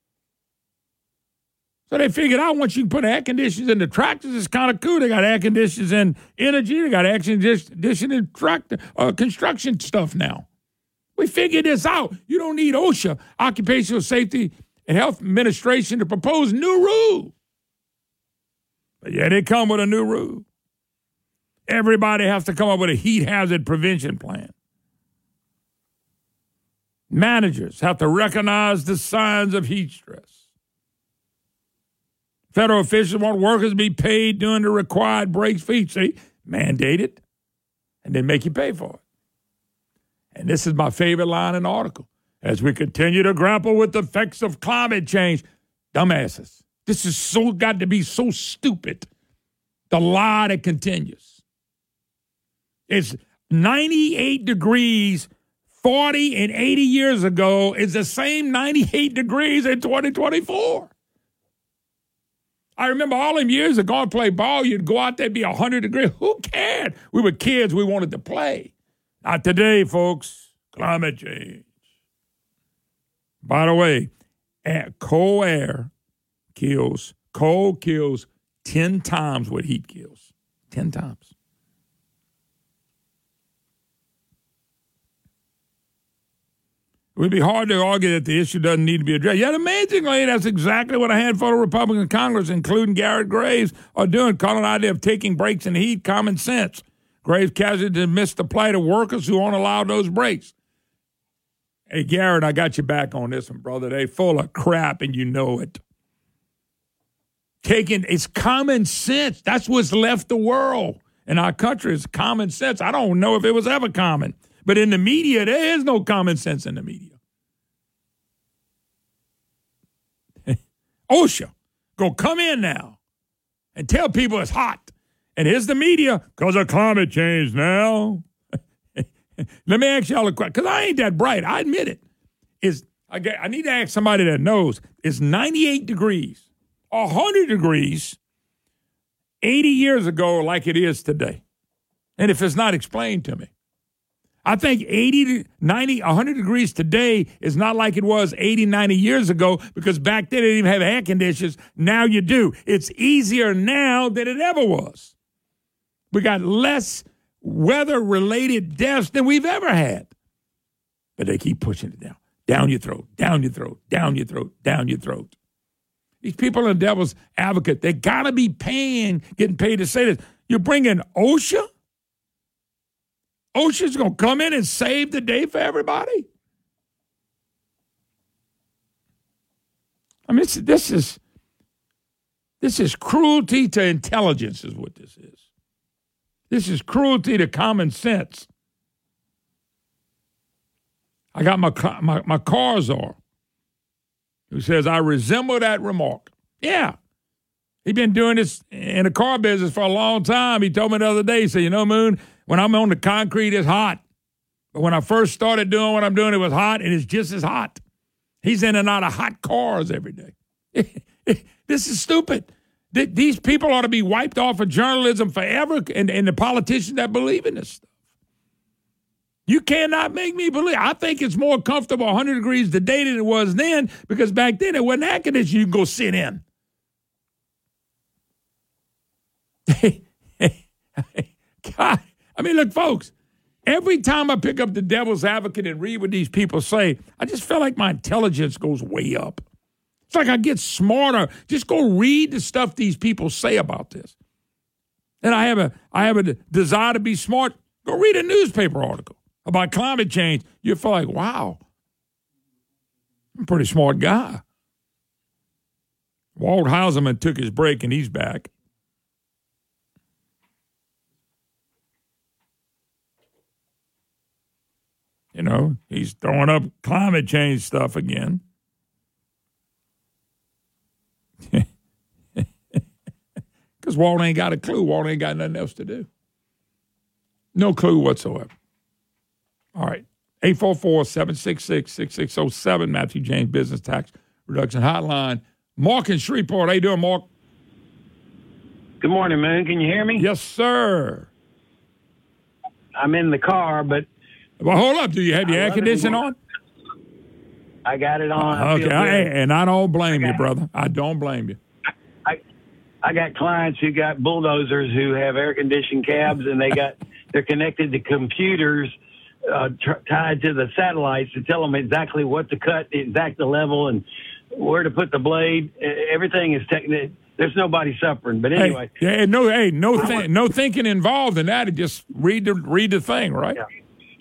So they figured out once you can put air conditioners in the tractors, it's kind of cool. They got air conditioners in energy. They got air conditioners in tractor, uh, construction stuff now. We figured this out. You don't need OSHA, Occupational Safety and Health Administration, to propose new rules. But yeah, they come with a new rule. Everybody has to come up with a heat hazard prevention plan. Managers have to recognize the signs of heat stress. Federal officials want workers to be paid during the required breaks for heat. See, mandate it, and then make you pay for it. And this is my favorite line in the article. As we continue to grapple with the effects of climate change, dumbasses. This is so got to be so stupid. The lie that continues. It's ninety-eight degrees forty and eighty years ago. It's the same ninety-eight degrees in twenty twenty-four. I remember all them years ago, I played ball, you'd go out there, be one hundred degrees. Who cared? We were kids. We wanted to play. Not today, folks. Climate change. By the way, cold air kills, cold kills ten times what heat kills. ten times. It would be hard to argue that the issue doesn't need to be addressed. Yet amazingly, that's exactly what a handful of Republican Congress, including Garrett Graves, are doing, calling the idea of taking breaks in the heat common sense. Graves casually dismissed the plight of workers who aren't allowed those breaks. Hey, Garrett, I got you back on this one, brother. They full of crap, and you know it. Taking, it's common sense. That's what's left the world in our country is common sense. I don't know if it was ever common. But in the media, there is no common sense in the media. OSHA, go come in now and tell people it's hot. And here's the media, because of climate change now. Let me ask y'all a question, because I ain't that bright. I admit it. Is I, get, I need to ask somebody that knows. It's ninety-eight degrees, one hundred degrees, eighty years ago like it is today? And if it's not explained to me. I think eighty, ninety, one hundred degrees today is not like it was eighty, ninety years ago, because back then they didn't even have air conditioners. Now you do. It's easier now than it ever was. We got less weather-related deaths than we've ever had. But they keep pushing it down. Down your throat, down your throat, down your throat, down your throat. These people are the devil's advocate. They got to be paying, getting paid to say this. You're bringing OSHA? OSHA's going to come in and save the day for everybody? I mean, this, this is this is cruelty to intelligence is what this is. This is cruelty to common sense. I got my, my, my car czar who says, I resemble that remark. Yeah. He's been doing this in the car business for a long time. He told me the other day, he said, you know, Moon, when I'm on the concrete, it's hot. But when I first started doing what I'm doing, it was hot, and it's just as hot. He's in and out of hot cars every day. This is stupid. These people ought to be wiped off of journalism forever, and, and the politicians that believe in this stuff. You cannot make me believe. I think it's more comfortable one hundred degrees today than it was then, because back then it wasn't air conditioning you can go sit in. God, I mean, look, folks, every time I pick up the devil's advocate and read what these people say, I just feel like my intelligence goes way up. It's like I get smarter. Just go read the stuff these people say about this. And I have a I have a desire to be smart. Go read a newspaper article about climate change. You feel like, wow, I'm a pretty smart guy. Walt Hauserman took his break and he's back. You know, he's throwing up climate change stuff again. Because Walt ain't got a clue. Walt ain't got nothing else to do. No clue whatsoever. All right. eight four four, seven six six, six six zero seven, Matthew James Business Tax Reduction Hotline. Mark in Shreveport. How you doing, Mark? Good morning, Moon. Can you hear me? Yes, sir. I'm in the car, but... Well, hold up. Do you have your air conditioning on? I got it on. Uh, okay, I, and I don't blame you, brother. I don't blame you. I I got clients who got bulldozers who have air-conditioned cabs, and they got they're connected to computers uh, tr- tied to the satellites to tell them exactly what to cut, the exact level, and where to put the blade. Everything is technical. There's nobody suffering. But anyway, hey, yeah, no, hey, no, th- no thinking involved in that. Just read the read the thing, right? Yeah.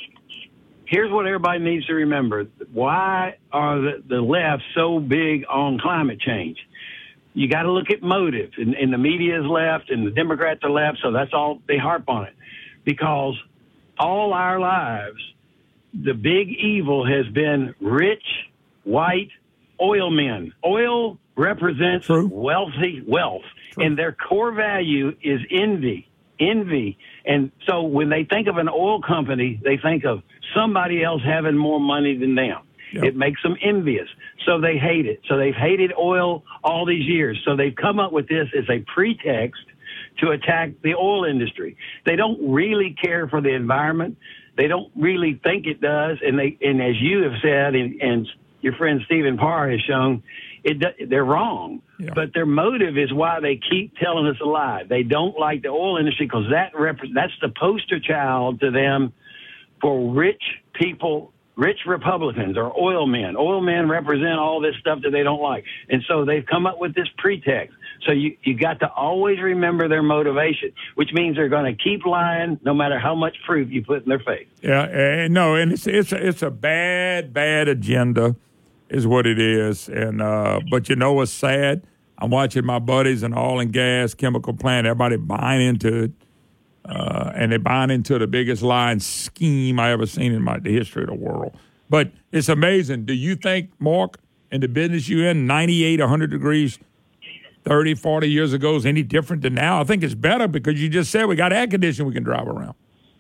Here's what everybody needs to remember. Why are the, the left so big on climate change? You got to look at motive. And, and the media is left and the Democrats are left, so that's all they harp on it. Because all our lives, the big evil has been rich, white oil men. Oil represents True. wealthy wealth, True. and their core value is envy. Envy. And so when they think of an oil company, they think of somebody else having more money than them. Yep. It makes them envious. So they hate it. So they've hated oil all these years. So they've come up with this as a pretext to attack the oil industry. They don't really care for the environment. They don't really think it does. And they, and as you have said, and, and your friend Stephen Parr has shown, it, they're wrong. Yeah. But their motive is why they keep telling us a lie. They don't like the oil industry because that rep- that's the poster child to them for rich people, rich Republicans or oil men. Oil men represent all this stuff that they don't like. And so they've come up with this pretext. So you, you got to always remember their motivation, which means they're going to keep lying no matter how much proof you put in their face. Yeah, and no, and it's it's a, it's a bad, bad agenda is what it is. And uh, but you know what's sad? I'm watching my buddies in oil and gas, chemical plant, everybody buying into it. Uh, and they're buying into the biggest lying scheme I ever seen in my the history of the world. But it's amazing. Do you think, Mark, in the business you're in, ninety-eight, one hundred degrees, thirty, forty years ago is any different than now? I think it's better because you just said we got air conditioning we can drive around.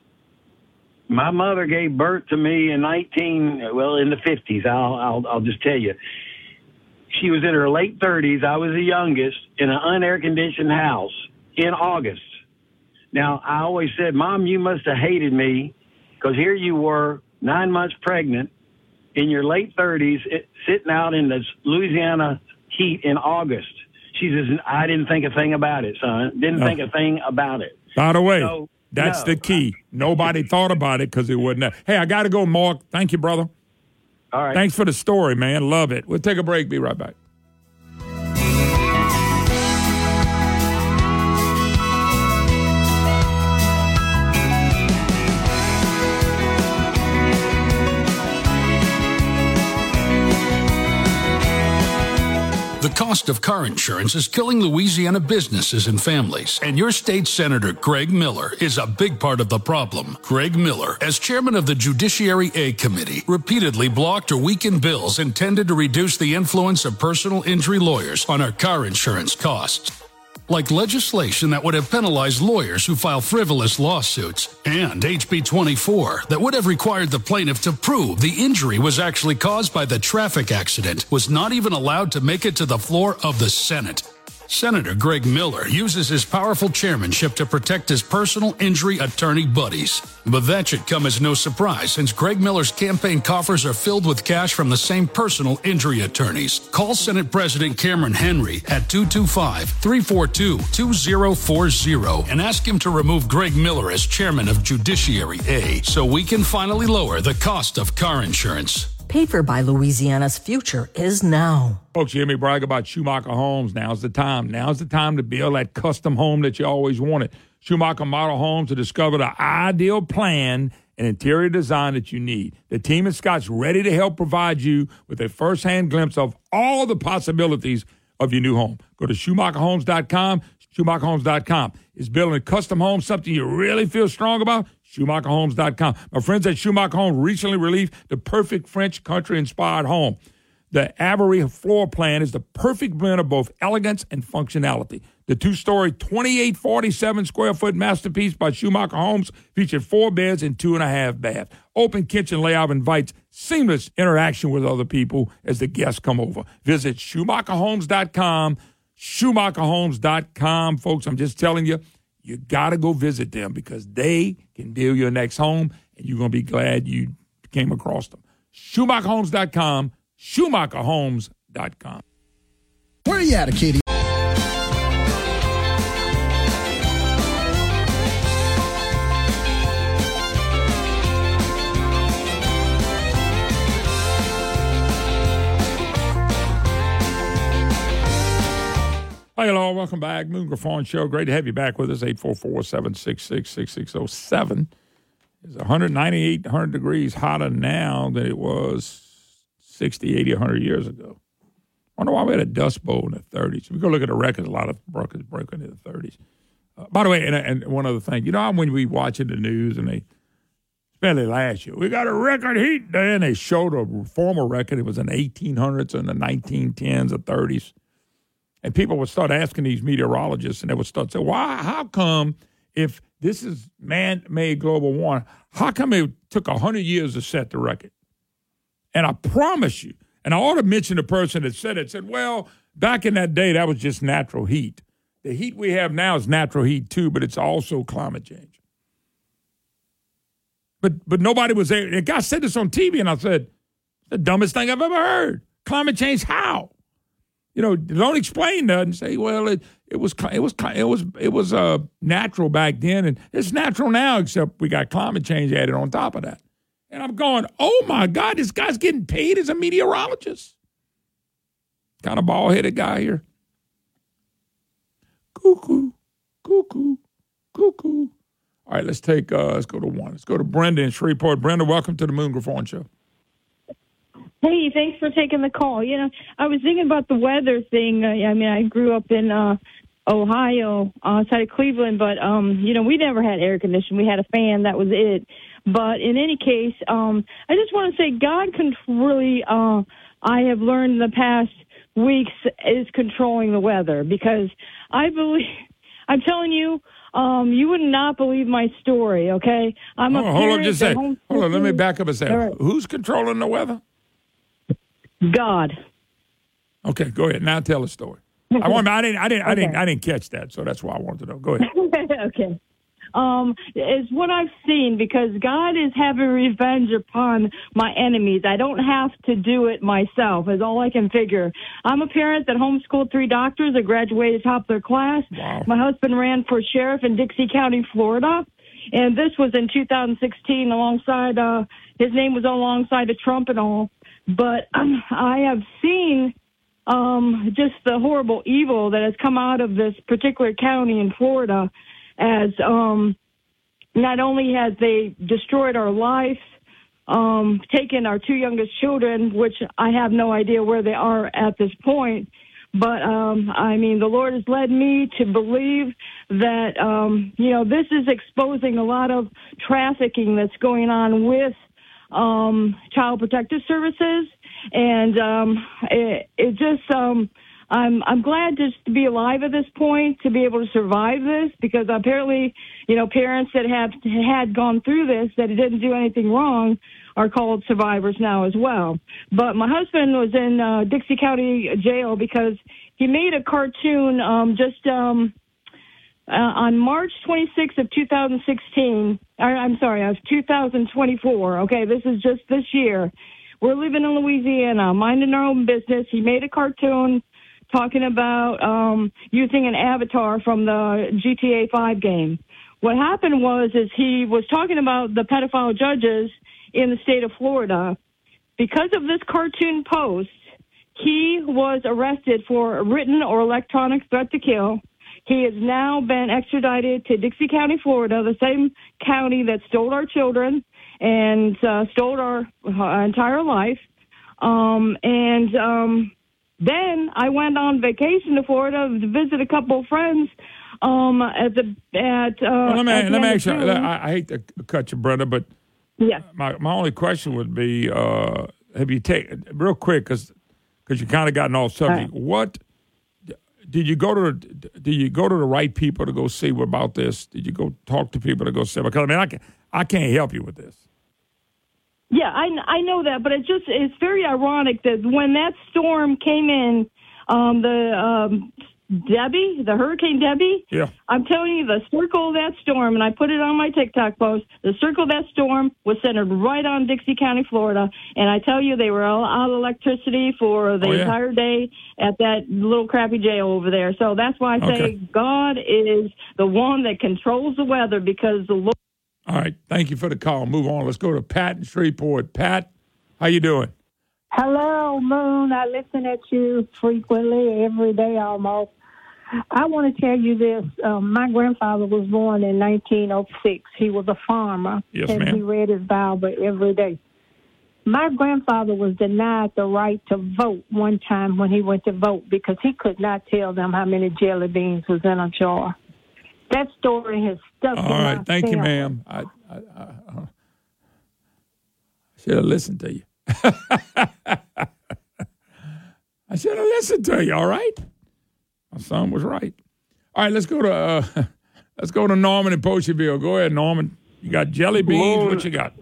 My mother gave birth to me in nineteen, well, in the fifties. I'll, I'll, I'll just tell you. She was in her late thirties. I was the youngest in an unair-conditioned house in August. Now, I always said, Mom, you must have hated me because here you were, nine months pregnant, in your late thirties, it, sitting out in the Louisiana heat in August. She says, I didn't think a thing about it, son. Didn't no. think a thing about it. By the way, so, that's no. the key. Nobody thought about it because it wasn't. Hey, I got to go, Mark. Thank you, brother. All right. Thanks for the story, man. Love it. We'll take a break. Be right back. The cost of car insurance is killing Louisiana businesses and families, and your state Senator Greg Miller is a big part of the problem. Greg Miller, as chairman of the Judiciary A Committee, repeatedly blocked or weakened bills intended to reduce the influence of personal injury lawyers on our car insurance costs, like legislation that would have penalized lawyers who file frivolous lawsuits, and H B twenty-four that would have required the plaintiff to prove the injury was actually caused by the traffic accident was not even allowed to make it to the floor of the Senate. Senator Greg Miller uses his powerful chairmanship to protect his personal injury attorney buddies. But that should come as no surprise, since Greg Miller's campaign coffers are filled with cash from the same personal injury attorneys. Call Senate President Cameron Henry at two two five, three four two, two zero four zero and ask him to remove Greg Miller as chairman of Judiciary A so we can finally lower the cost of car insurance. paid for by Louisiana's future is now. Folks, you hear me brag about Schumacher Homes. Now's the time. Now's the time to build that custom home that you always wanted. Schumacher Model Homes to discover the ideal plan and interior design that you need. The team at Scott's ready to help provide you with a first-hand glimpse of all the possibilities of your new home. Go to Schumacher Homes dot com. Schumacher Homes dot com. Is building a custom home something you really feel strong about? Schumacher Homes dot com. My friends at Schumacher Homes recently released the perfect French country-inspired home. The Avery floor plan is the perfect blend of both elegance and functionality. The two-story, twenty-eight forty-seven square foot masterpiece by Schumacher Homes featured four beds and two and a half baths. Open kitchen layout invites seamless interaction with other people as the guests come over. Visit Schumacher Homes dot com. Schumacher Homes dot com. Folks, I'm just telling you, you got to go visit them because they can build your next home, and you're going to be glad you came across them. Schumacher Homes dot com. Schumacher Homes dot com. Where are you at, Katie? Hi, hello. Welcome back. Moon Griffon Show. Great to have you back with us. eight four four, seven six six, six six zero seven. It's one ninety-eight, one hundred degrees hotter now than it was sixty, eighty, one hundred years ago. I wonder why we had a dust bowl in the thirties. If we go look at the records, a lot of records broke into the thirties. Uh, by the way, and, and one other thing, you know how when we watching the news and they, especially last year, we got a record heat day, and they showed a former record. It was in the eighteen hundreds and the nineteen tens or thirties. And people would start asking these meteorologists, and they would start saying, why, how come if this is man-made global warming, how come it took one hundred years to set the record? And I promise you, and I ought to mention the person that said it, said, well, back in that day, that was just natural heat. The heat we have now is natural heat too, but it's also climate change. But but nobody was there. A guy said this on T V, and I said, the dumbest thing I've ever heard. Climate change, how? You know, don't explain that and say, well, it, it was it was it was it was uh, natural back then, and it's natural now, except we got climate change added on top of that. And I'm going, oh my God, this guy's getting paid as a meteorologist. Kind of bald-headed guy here. Cuckoo, cuckoo, cuckoo. All right, let's take uh, let's go to one. Let's go to Brenda in Shreveport. Brenda, welcome to the Moon Griffon Show. Hey, thanks for taking the call. You know, I was thinking about the weather thing. Uh, I mean, I grew up in uh, Ohio, outside of Cleveland, but, um, you know, we never had air conditioning. We had a fan. That was it. But in any case, um, I just want to say God can really, uh, I have learned in the past weeks, is controlling the weather because I believe, I'm telling you, um, you would not believe my story, okay? I'm hold a on, hold on just a second. Hold on, let me back up a second. Right. Who's controlling the weather? God. Okay, go ahead. Now tell the story. I want. I didn't. I didn't. I didn't. I didn't catch that. So that's why I wanted to know. Go ahead. Okay. Um, is what I've seen because God is having revenge upon my enemies. I don't have to do it myself. Is all I can figure. I'm a parent that homeschooled three doctors that graduated top of their class. Wow. My husband ran for sheriff in Dixie County, Florida, and this was in two thousand sixteen. Alongside, uh, his name was alongside of Trump and all. But um, I have seen um, just the horrible evil that has come out of this particular county in Florida as um, not only has they destroyed our life, um, taken our two youngest children, which I have no idea where they are at this point, but, um, I mean, the Lord has led me to believe that, um, you know, this is exposing a lot of trafficking that's going on with Um, Child Protective Services, and um, it, it just um, I'm I'm glad just to be alive at this point to be able to survive this because apparently you know parents that have had gone through this that didn't do anything wrong are called survivors now as well. But my husband was in uh, Dixie County Jail because he made a cartoon um, just. Um, Uh, on March twenty-sixth of two thousand sixteen, or, I'm sorry, of two thousand twenty-four, okay, this is just this year. We're living in Louisiana, minding our own business. He made a cartoon talking about um, using an avatar from the G T A five game. What happened was is he was talking about the pedophile judges in the state of Florida, because of this cartoon post, he was arrested for a written or electronic threat to kill. He has now been extradited to Dixie County, Florida, the same county that stole our children and uh, stole our uh, entire life. Um, and um, then I went on vacation to Florida to visit a couple of friends um, at the at. Uh, well, let me at let me ask you. June. I, I hate to cut you, Brenda, but yeah. my my only question would be: uh, have you taken real quick because because you kind of gotten off subject? Right. What did you go to? Did you go to the right people to go see about this? Did you go talk to people to go see? Because I mean, I can I can't help you with this. Yeah, I, I know that, but it's just it's very ironic that when that storm came in, um, the um, Debbie, the Hurricane Debbie, yeah. I'm telling you, the circle of that storm, and I put it on my TikTok post, the circle of that storm was centered right on Dixie County, Florida, and I tell you, they were all out of electricity for the oh, yeah. entire day at that little crappy jail over there. So that's why I say okay. God is the one that controls the weather because the Lord. All right. Thank you for the call. Move on. Let's go to Pat in Shreveport. Pat, how you doing? Hello, Moon. I listen at you frequently, every day almost. I want to tell you this. Um, my grandfather was born in nineteen oh six. He was a farmer, yes, and ma'am. he read his Bible every day. My grandfather was denied the right to vote one time when he went to vote because he could not tell them how many jelly beans was in a jar. That story has stuck in All right. my Thank you, family. ma'am. I, I, I, I should have listened to you. I should have listened to you, all right? My son was right. All right, let's go to uh, let's go to Norman in Pocherville. Go ahead, Norman. You got jelly beans. Moon. What you got?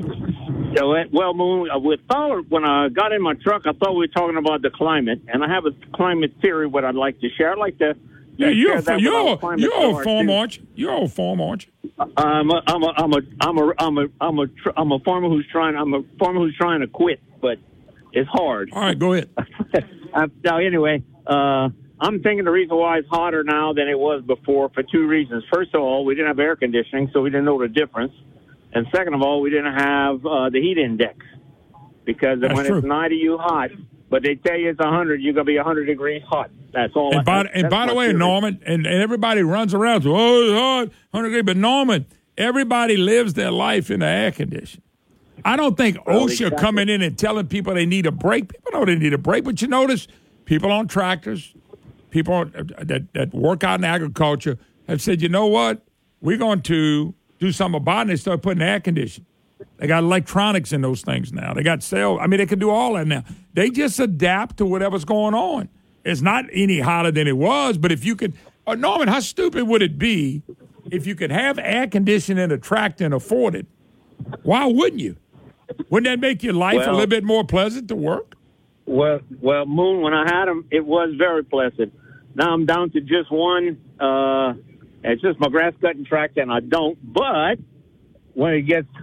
Yeah, well, Moon, with thought, when I got in my truck, I thought we were talking about the climate, and I have a climate theory what I'd like to share. I'd like to Yeah, you're share that you're with our you're climate old farm, too. aren't you? You're old farm, aren't you? I'm a, I'm a, I'm a, I'm a, I'm a, I'm a, tr- I'm a farmer who's trying. I'm a farmer who's trying to quit, but it's hard. All right, go ahead. uh, now, anyway, uh, I'm thinking the reason why it's hotter now than it was before for two reasons. First of all, we didn't have air conditioning, so we didn't know the difference. And second of all, we didn't have uh, the heat index because That's when true. it's ninety, you hot, but they tell you it's one hundred, you're gonna be one hundred degrees hot. That's all. And by, I, and that's by the my way, theory. Norman, and, and everybody runs around, so, oh, it's hot, one hundred degrees. But Norman, everybody lives their life in the air condition. I don't think Well, OSHA exactly. coming in and telling people they need a break. People know they need a break, but you notice people on tractors, people that, that work out in agriculture have said, you know what, we're going to do something about it. They start putting air conditioning. They got electronics in those things now. They got cell. I mean, they can do all that now. They just adapt to whatever's going on. It's not any hotter than it was, but if you could, uh, Norman, how stupid would it be if you could have air conditioning in a tractor and afford it? Why wouldn't you? Wouldn't that make your life Well- a little bit more pleasant to work? Well, well, Moon, when I had them, it was very pleasant. Now I'm down to just one. Uh, it's just my grass cutting tractor, and I don't. But when it gets,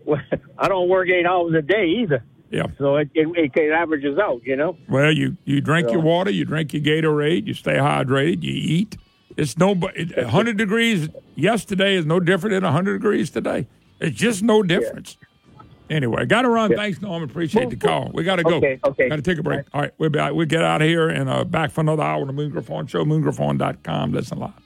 I don't work eight hours a day either. Yeah. So it, it, it averages out, you know. Well, you, you drink So- your water, you drink your Gatorade, you stay hydrated, you eat. It's no, it- one hundred degrees yesterday is no different than one hundred degrees today. It's just no difference. Anyway, got to run. Yeah. Thanks, Norman. Appreciate the call. We got to go. Okay, okay. Got to take a break. All right, we'll, be, we'll get out of here and uh, back for another hour on the Moon Griffon Show, moon griffon dot com. Listen live.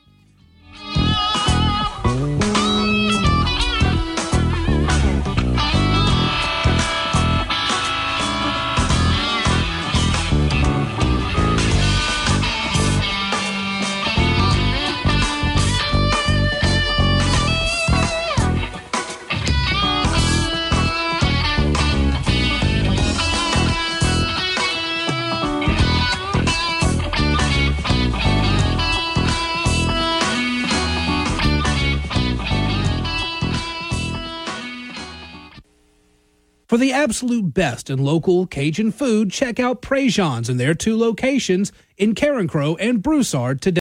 For the absolute best in local Cajun food, check out Prejean's in their two locations in Carencro and Broussard today.